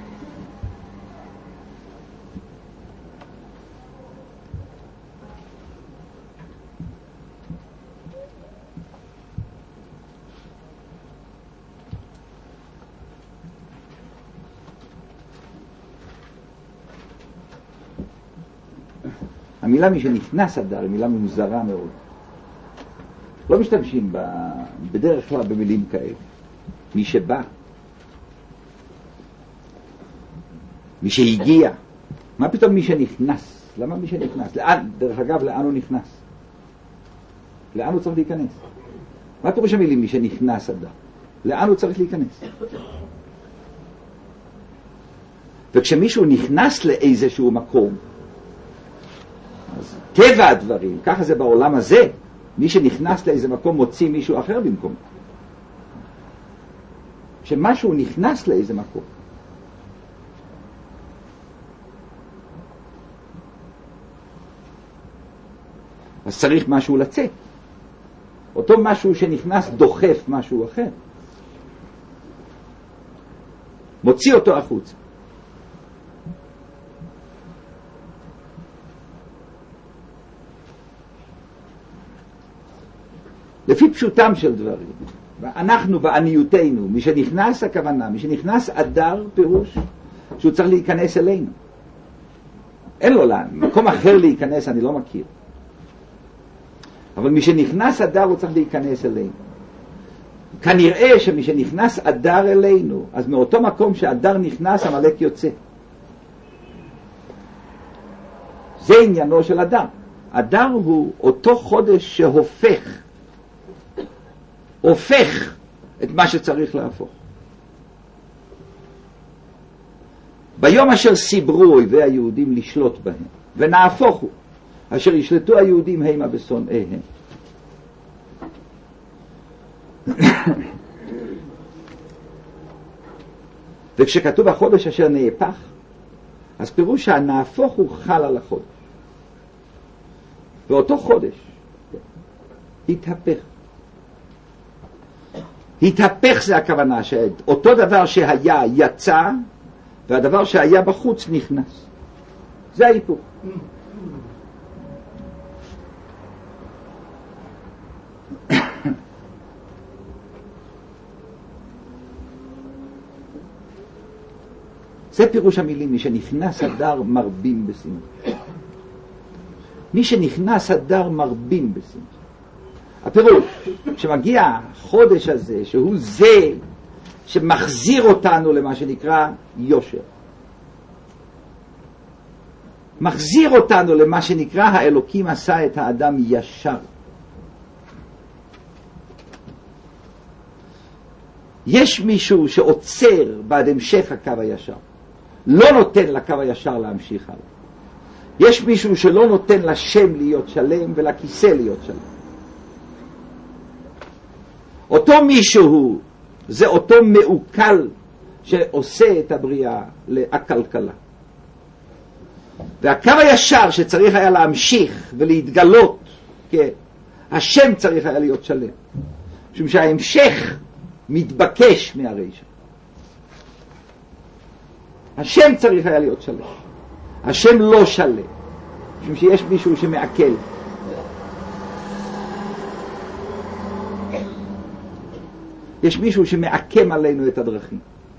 המילה מי שנכנס אדר היא מילה מוזרה מאוד. לא משתמשים בדרך כלל במילים כאלה. מי שבא, מי שהגיע. מה פתאום מי שנכנס? למה מי שנכנס? לאן, דרך אגב, לאן הוא נכנס? לאן הוא צריך להיכנס? מה פירוש המילים מי שנכנס אדר? לאן הוא צריך להיכנס? וכשמישהו נכנס לאיזשהו מקום, אז טבע הדברים, ככה זה בעולם הזה, מי שנכנס לאיזה מקום מוציא מישהו אחר במקום. כשמשהו נכנס לאיזה מקום, אז צריך משהו לצאת. אותו משהו שנכנס דוחף משהו אחר. מוציא אותו החוצה. לפי פשוטם של דברים, אנחנו בעניותנו, מי שנכנס הכוונה, מי שנכנס אדר פירוש שהוא צריך להיכנס אלינו. אין לו לאן, מקום אחר להיכנס אני לא מכיר. אבל מי שנכנס אדר הוא צריך להיכנס אלינו. כנראה שמי שנכנס אדר אלינו, אז מאותו מקום שאדר נכנס עמלק יוצא. זה עניינו של אדר. אדר הוא אותו חודש הופך את מה שצריך להפוך. ביום אשר סיברו אויבי היהודים לשלוט בהם, ונהפוכו, אשר ישלטו היהודים המה בשונאיהם. וכשכתוב החודש אשר נהפך, אז פירוש שהנהפוך הוא חל על החודש. ואותו חודש התהפך. התהפך זה הכוונה, שאותו דבר שהיה יצא, והדבר שהיה בחוץ נכנס. זה ההיפוך. זה פירוש המילים, מי שנכנס אדר מרבים בשמחה. מי שנכנס אדר מרבים בשמחה. הפירוש, שמגיע החודש הזה, שהוא זה שמחזיר אותנו למה שנקרא יושר. מחזיר אותנו למה שנקרא האלוקים עשה את האדם ישר. יש מישהו שעוצר בעד המשך הקו הישר. לא נותן לקו הישר להמשיך הלאה. יש מישהו שלא נותן לשם להיות שלם ולכיסא להיות שלם. אותו מישהו זה אותו מעוקל שעושה את הבריאה להכלכלה. והקו הישר שצריך היה להמשיך ולהתגלות, כן, השם צריך היה להיות שלם. משום שההמשך מתבקש מהרישה. השם צריך היה להיות שלם. השם לא שלם. משום שיש מישהו שמעכל. יש מישהו שמעקם עלינו את הדרכים.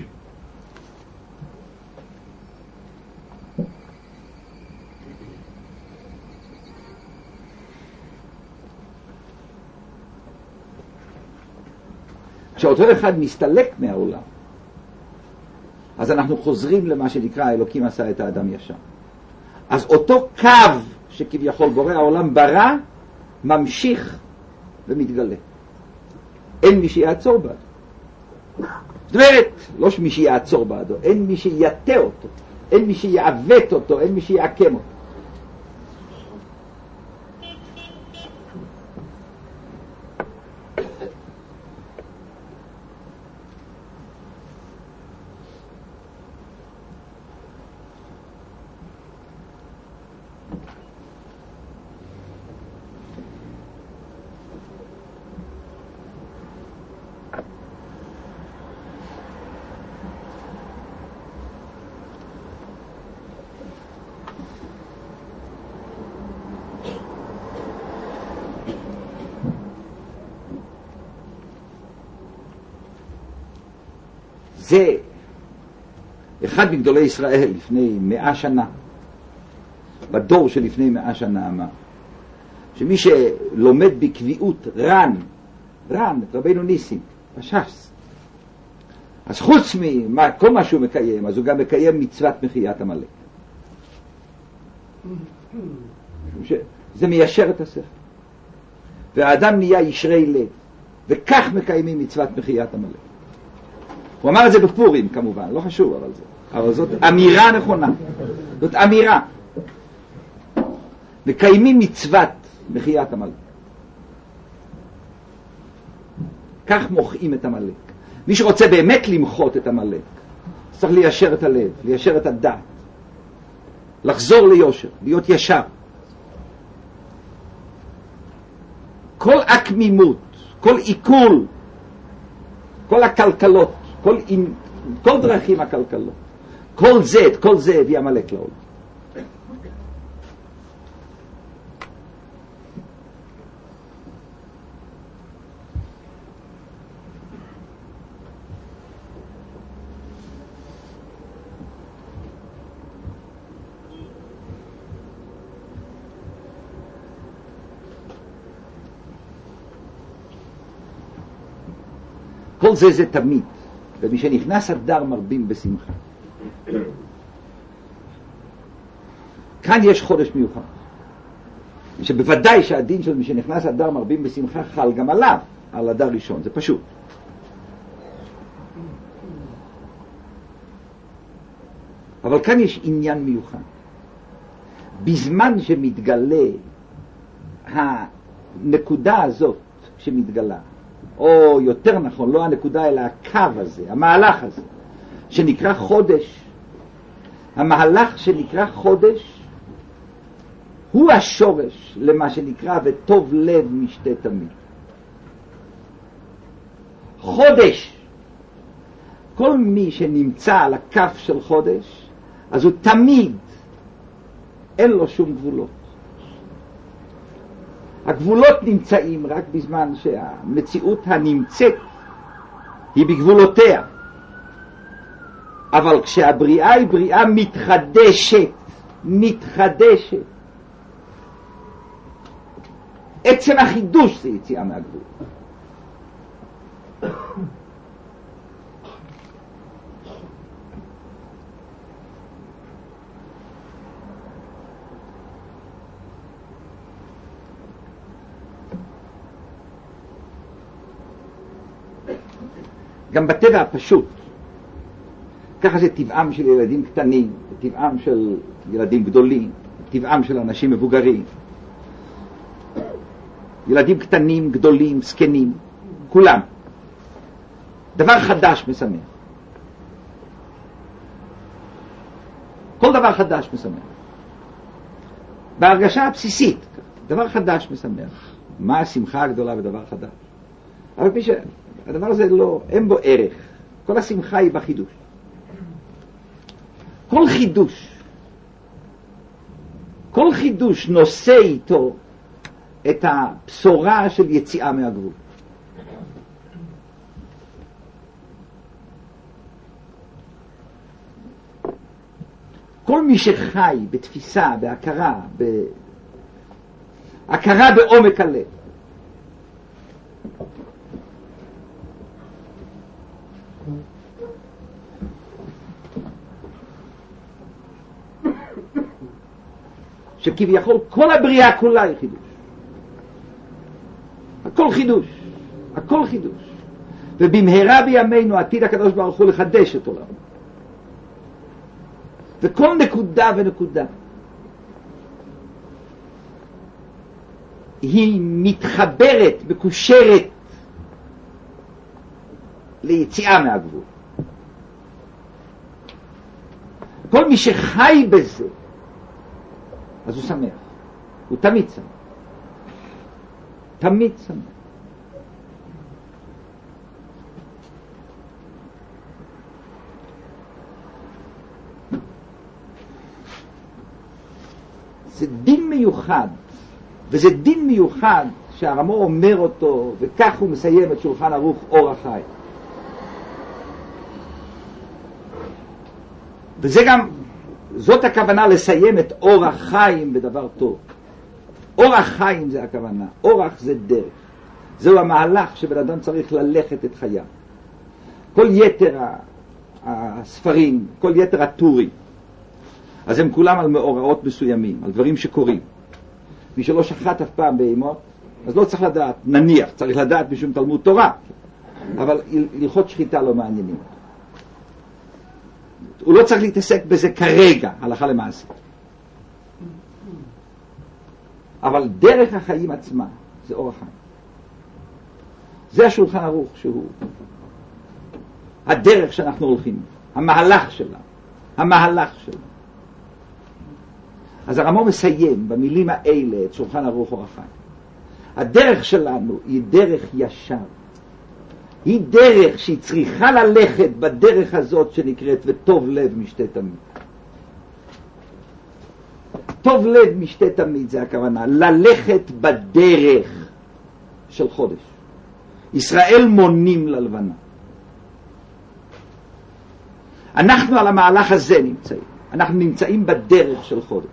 כשאותו אחד מסתלק מהעולם, אז אנחנו חוזרים למה שנקרא האלוקים עשה את האדם ישר. אז אותו קו שכביכול בורא העולם ברא, ממשיך ומתגלה. אין מי שיעצור בעדו. זאת אומרת, לא שמי שיעצור בעדו, אין מי שיתה אותו, אין מי שיעוות אותו, אין מי שיעקם אותו. זה אחד מגדולי ישראל לפני 100 שנה, בדור שלפני 100 שנה אמר, שמי שלומד בקביעות רן את רבינו ניסים, בש"ס, אז חוץ מכל מה שהוא מקיים, אז הוא גם מקיים מצוות מחיית עמלק. זה מיישר את השכל. והאדם נהיה ישרי לב, וכך מקיימים מצוות מחיית עמלק. הוא אמר את זה בפורים כמובן, לא חשוב, אבל זאת אמירה נכונה. זאת אמירה. מקיימים מצוות מחיית עמלק. כך מוחאים את עמלק. מי שרוצה באמת למחות את עמלק, צריך ליישר את הלב, ליישר את הדעת. לחזור ליושר, להיות ישר. כל עקמימות, כל עיכול, כל הכלכלות, כל דרכים הכלכלות, כל זה הביא עמלק לעולם. כל זה תמיד, ומי שנכנס אדר מרבים בשמחה. כאן יש חודש מיוחד, שבוודאי שהדין של מי שנכנס אדר מרבים בשמחה חל גם עליו, על אדר ראשון, זה פשוט. אבל כאן יש עניין מיוחד. בזמן שמתגלה הנקודה הזאת שמתגלה, או יותר נכון, לא הנקודה אלא הקו הזה, המהלך הזה, שנקרא חודש, המהלך שנקרא חודש, הוא השורש למה שנקרא וטוב לב משתה תמיד. חודש, כל מי שנמצא על הכף של חודש, אז הוא תמיד, אין לו שום גבולות. הגבולות נמצאים רק בזמן שהמציאות הנמצאת היא בגבולותיה. אבל כשהבריאה היא בריאה מתחדשת. עצם החידוש זה יציאה מהגבול. גם בטבע הפשוט, ככה זה טבעם של ילדים קטנים, טבעם של ילדים גדולים, טבעם של אנשים מבוגרים, ילדים קטנים, גדולים, זקנים, כולם. דבר חדש משמח. כל דבר חדש משמח. בהרגשה הבסיסית, דבר חדש משמח. מה השמחה הגדולה בדבר חדש? אבל כפי שהדבר הזה לא, אין בו ערך. כל השמחה היא בחידוש. כל חידוש נושא איתו את הבשורה של יציאה מהגבול. כל מי שחי בתפיסה, בהכרה, הכרה בעומק הלב, שכביכול כל הבריאה כולה היא חידוש. הכל חידוש. ובמהרה בימינו עתיד הקדוש ברוך הוא לחדש את עולם. וכל נקודה ונקודה היא מתחברת, מקושרת ליציאה מהגבול. כל מי שחי בזה, אז הוא שמח. הוא תמיד שמח. תמיד שמח. זה דין מיוחד, וזה דין מיוחד שהרמ"א אומר אותו, וכך הוא מסיים את שולחן ערוך אור החיים. וזה גם, זאת הכוונה לסיים את אור החיים בדבר טוב. אור החיים זה הכוונה, אורח זה דרך. זהו המהלך שבן אדם צריך ללכת את חייו. כל יתר הספרים, כל יתר הטורים, אז הם כולם על מאורעות מסוימים, על דברים שקורים. מי שלא שחט אף פעם בהמות, אז לא צריך לדעת, נניח, צריך לדעת משום תלמוד תורה, אבל הלכות שחיטה לא מעניינים. הוא לא צריך להתעסק בזה כרגע, הלכה למעשה. אבל דרך החיים עצמה, זה אור החיים. זה השולחן ערוך שהוא הדרך שאנחנו הולכים, המהלך שלה. אז הרמ"א מסיים במילים האלה את שולחן ערוך אור החיים. הדרך שלנו היא דרך ישר. היא דרך שהיא צריכה ללכת בדרך הזאת שנקראת וטוב לב משתה תמיד. טוב לב משתה תמיד זה הכוונה, ללכת בדרך של חודש. ישראל מונים ללבנה. אנחנו על המהלך הזה נמצאים. אנחנו נמצאים בדרך של חודש.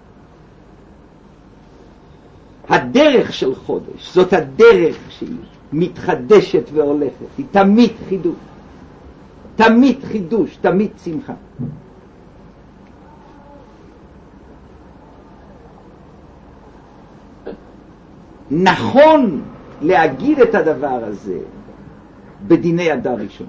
הדרך של חודש, זאת הדרך שהיא מתחדשת והולכת. היא תמיד חידוש. תמיד חידוש, תמיד שמחה. נכון להגיד את הדבר הזה בדיני אדר ראשון.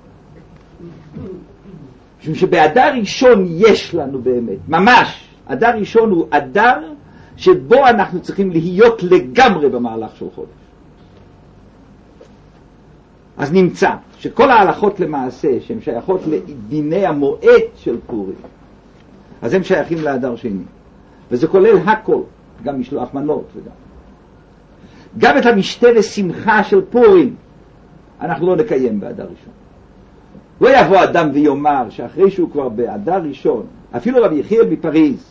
משום שבאדר ראשון יש לנו באמת, ממש, אדר ראשון הוא אדר שבו אנחנו צריכים להיות לגמרי במהלך של חודש. אז נמצא שכל ההלכות למעשה שהן שייכות לדיני המועד של פורים, אז הם שייכים לאדר שני, וזה כולל הכל, גם משלוח מנות גם את המשתה ושמחה של פורים אנחנו לא נקיים באדר ראשון. לא יבוא אדם ויאמר שאחרי שהוא כבר באדר ראשון, אפילו רבי יחיאל מפריז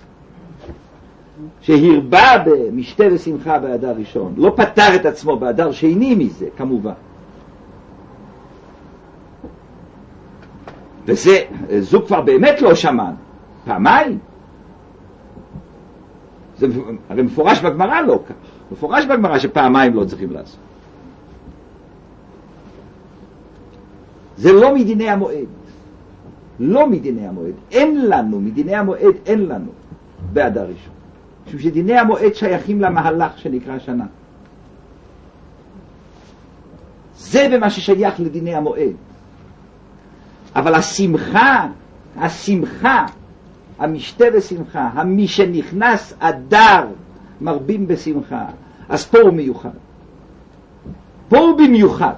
שהרבה במשתה ושמחה באדר ראשון, לא פטר את עצמו באדר שני מזה, כמובן. זו כבר באמת לא שמן, פעמיים. זה הרי מפורש בגמרא לא כך, מפורש בגמרא שפעמיים לא צריכים לעשות. זה לא מדיני המועד, לא מדיני המועד, אין לנו, מדיני המועד אין לנו באדר ראשון, משום שדיני המועד שייכים למהלך שנקרא שנה. זה במה ששייך לדיני המועד. אבל השמחה, המשתה ושמחה, המי שנכנס אדר מרבים בשמחה, אז פה הוא מיוחד. פה הוא במיוחד.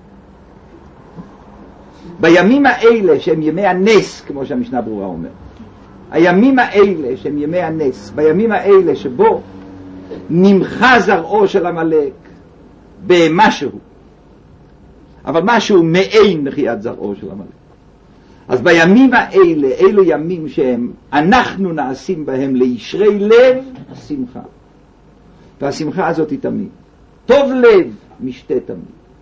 בימים האלה שהם ימי הנס, כמו שהמשנה ברורה אומר, הימים האלה שהם ימי הנס, בימים האלה שבו נמחה זרעו של המלאק במשהו, אבל משהו מעין מחיית זרעו של המלאק. אז בימים האלה, אלו ימים שהם אנחנו נעשים בהם לישרי לב שמחה, והשמחה הזאת היא תמיד טוב לב משתה תמיד.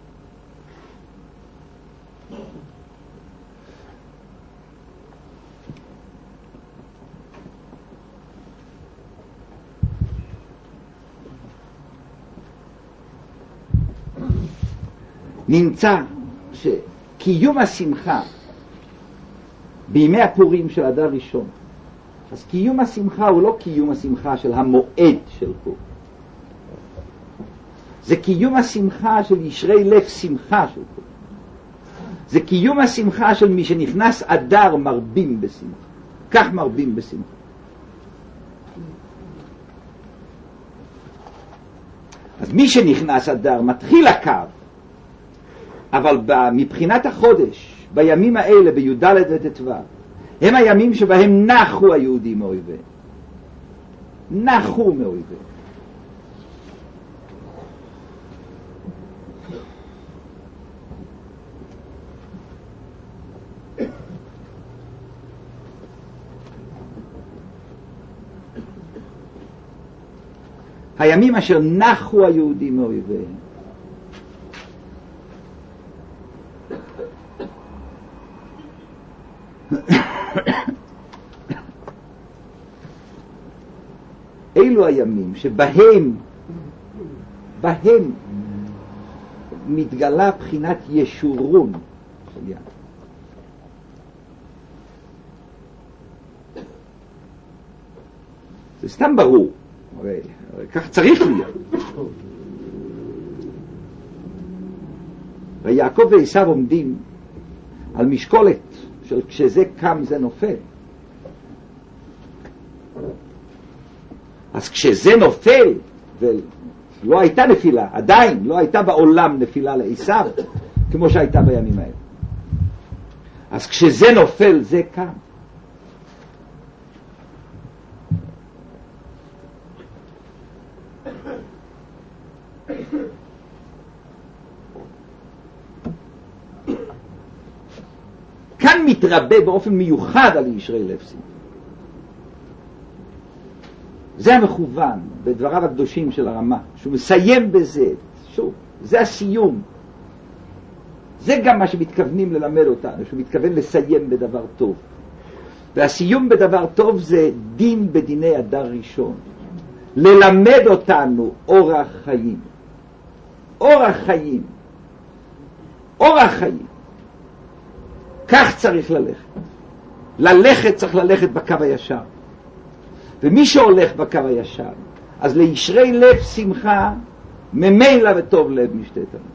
נמצא שקיום השמחה בימי הפורים של אדר ראשון, אז קיום השמחה הוא לא קיום השמחה של המועד של פורים, זה קיום השמחה של ישרי לב שמחה של פורים, זה קיום השמחה של מי שנכנס אדר מרבים בשמחה, כך מרבים בשמחה. אז מי שנכנס אדר מתחיל הקו, אבל מבחינת החודש, בימים האלה, בי"ד וט"ו, הם הימים שבהם נחו היהודים מאויביהם. נחו מאויביהם. הימים אשר נחו היהודים מאויביהם. אלו הימים שבהם מתגלה בחינת ישורון של יד. זה סתם ברור, הרי כך צריך להיות. ויעקב ועשיו עומדים על משקולת של כשזה קם זה נופל. אז כשזה נופל, ולא הייתה נפילה, עדיין לא הייתה בעולם נפילה לעשיו, כמו שהייתה בימים האלה. אז כשזה נופל זה קם. כאן מתרבה באופן מיוחד על ישרי לב שמחה. זה המכוון בדבריו הקדושים של הרמה, שהוא מסיים בזה, שוב, זה הסיום. זה גם מה שמתכוונים ללמד אותנו, שהוא מתכוון לסיים בדבר טוב. והסיום בדבר טוב זה דין בדיני אדר ראשון. ללמד אותנו אורח חיים. אורח חיים. אורח חיים. כך צריך ללכת צריך ללכת בקו הישר. ומי שהולך בקו הישר, אז לישרי לב שמחה, ממילא וטוב לב משתה תמיד.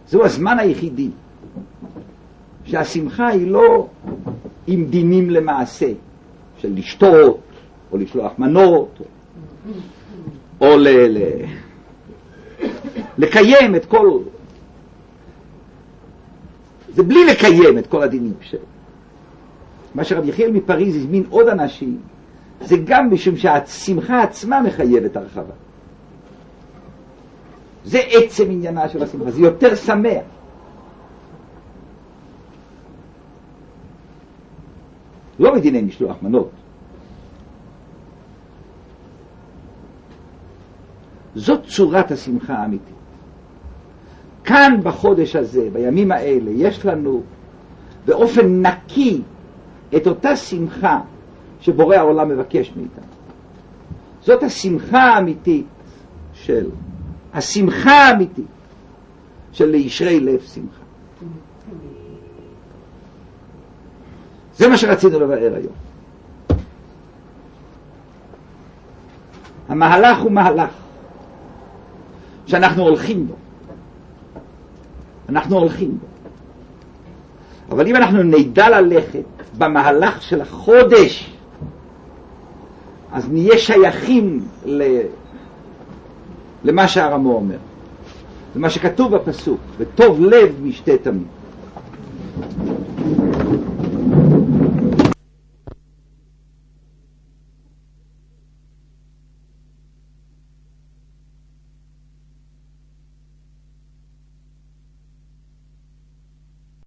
זהו הזמן היחידי שהשמחה היא לא עם דינים למעשה, של לשתות, או לשלוח מנות, או לקיים את כל... זה בלי לקיים את כל הדינים שלו. מה שרב יחיאל מפריז הזמין עוד אנשים, זה גם משום שהשמחה עצמה מחייבת הרחבה. זה עצם עניינה של השמחה, זה יותר שמח. לא מדיני משלוח מנות. זאת צורת השמחה האמיתית. כאן בחודש הזה, בימים האלה, יש לנו באופן נקי את אותה שמחה שבורא העולם מבקש מאיתנו. זאת השמחה האמיתית של, השמחה האמיתית של לישרי לב שמחה. זה מה שרצינו לבאר היום. המהלך הוא מהלך שאנחנו הולכים בו. אנחנו הולכים בו. אבל אם אנחנו נדע ללכת במהלך של החודש, אז נהיה שייכים למה שהרמו אומר. למה שכתוב בפסוק, וטוב לב משתה תמיד.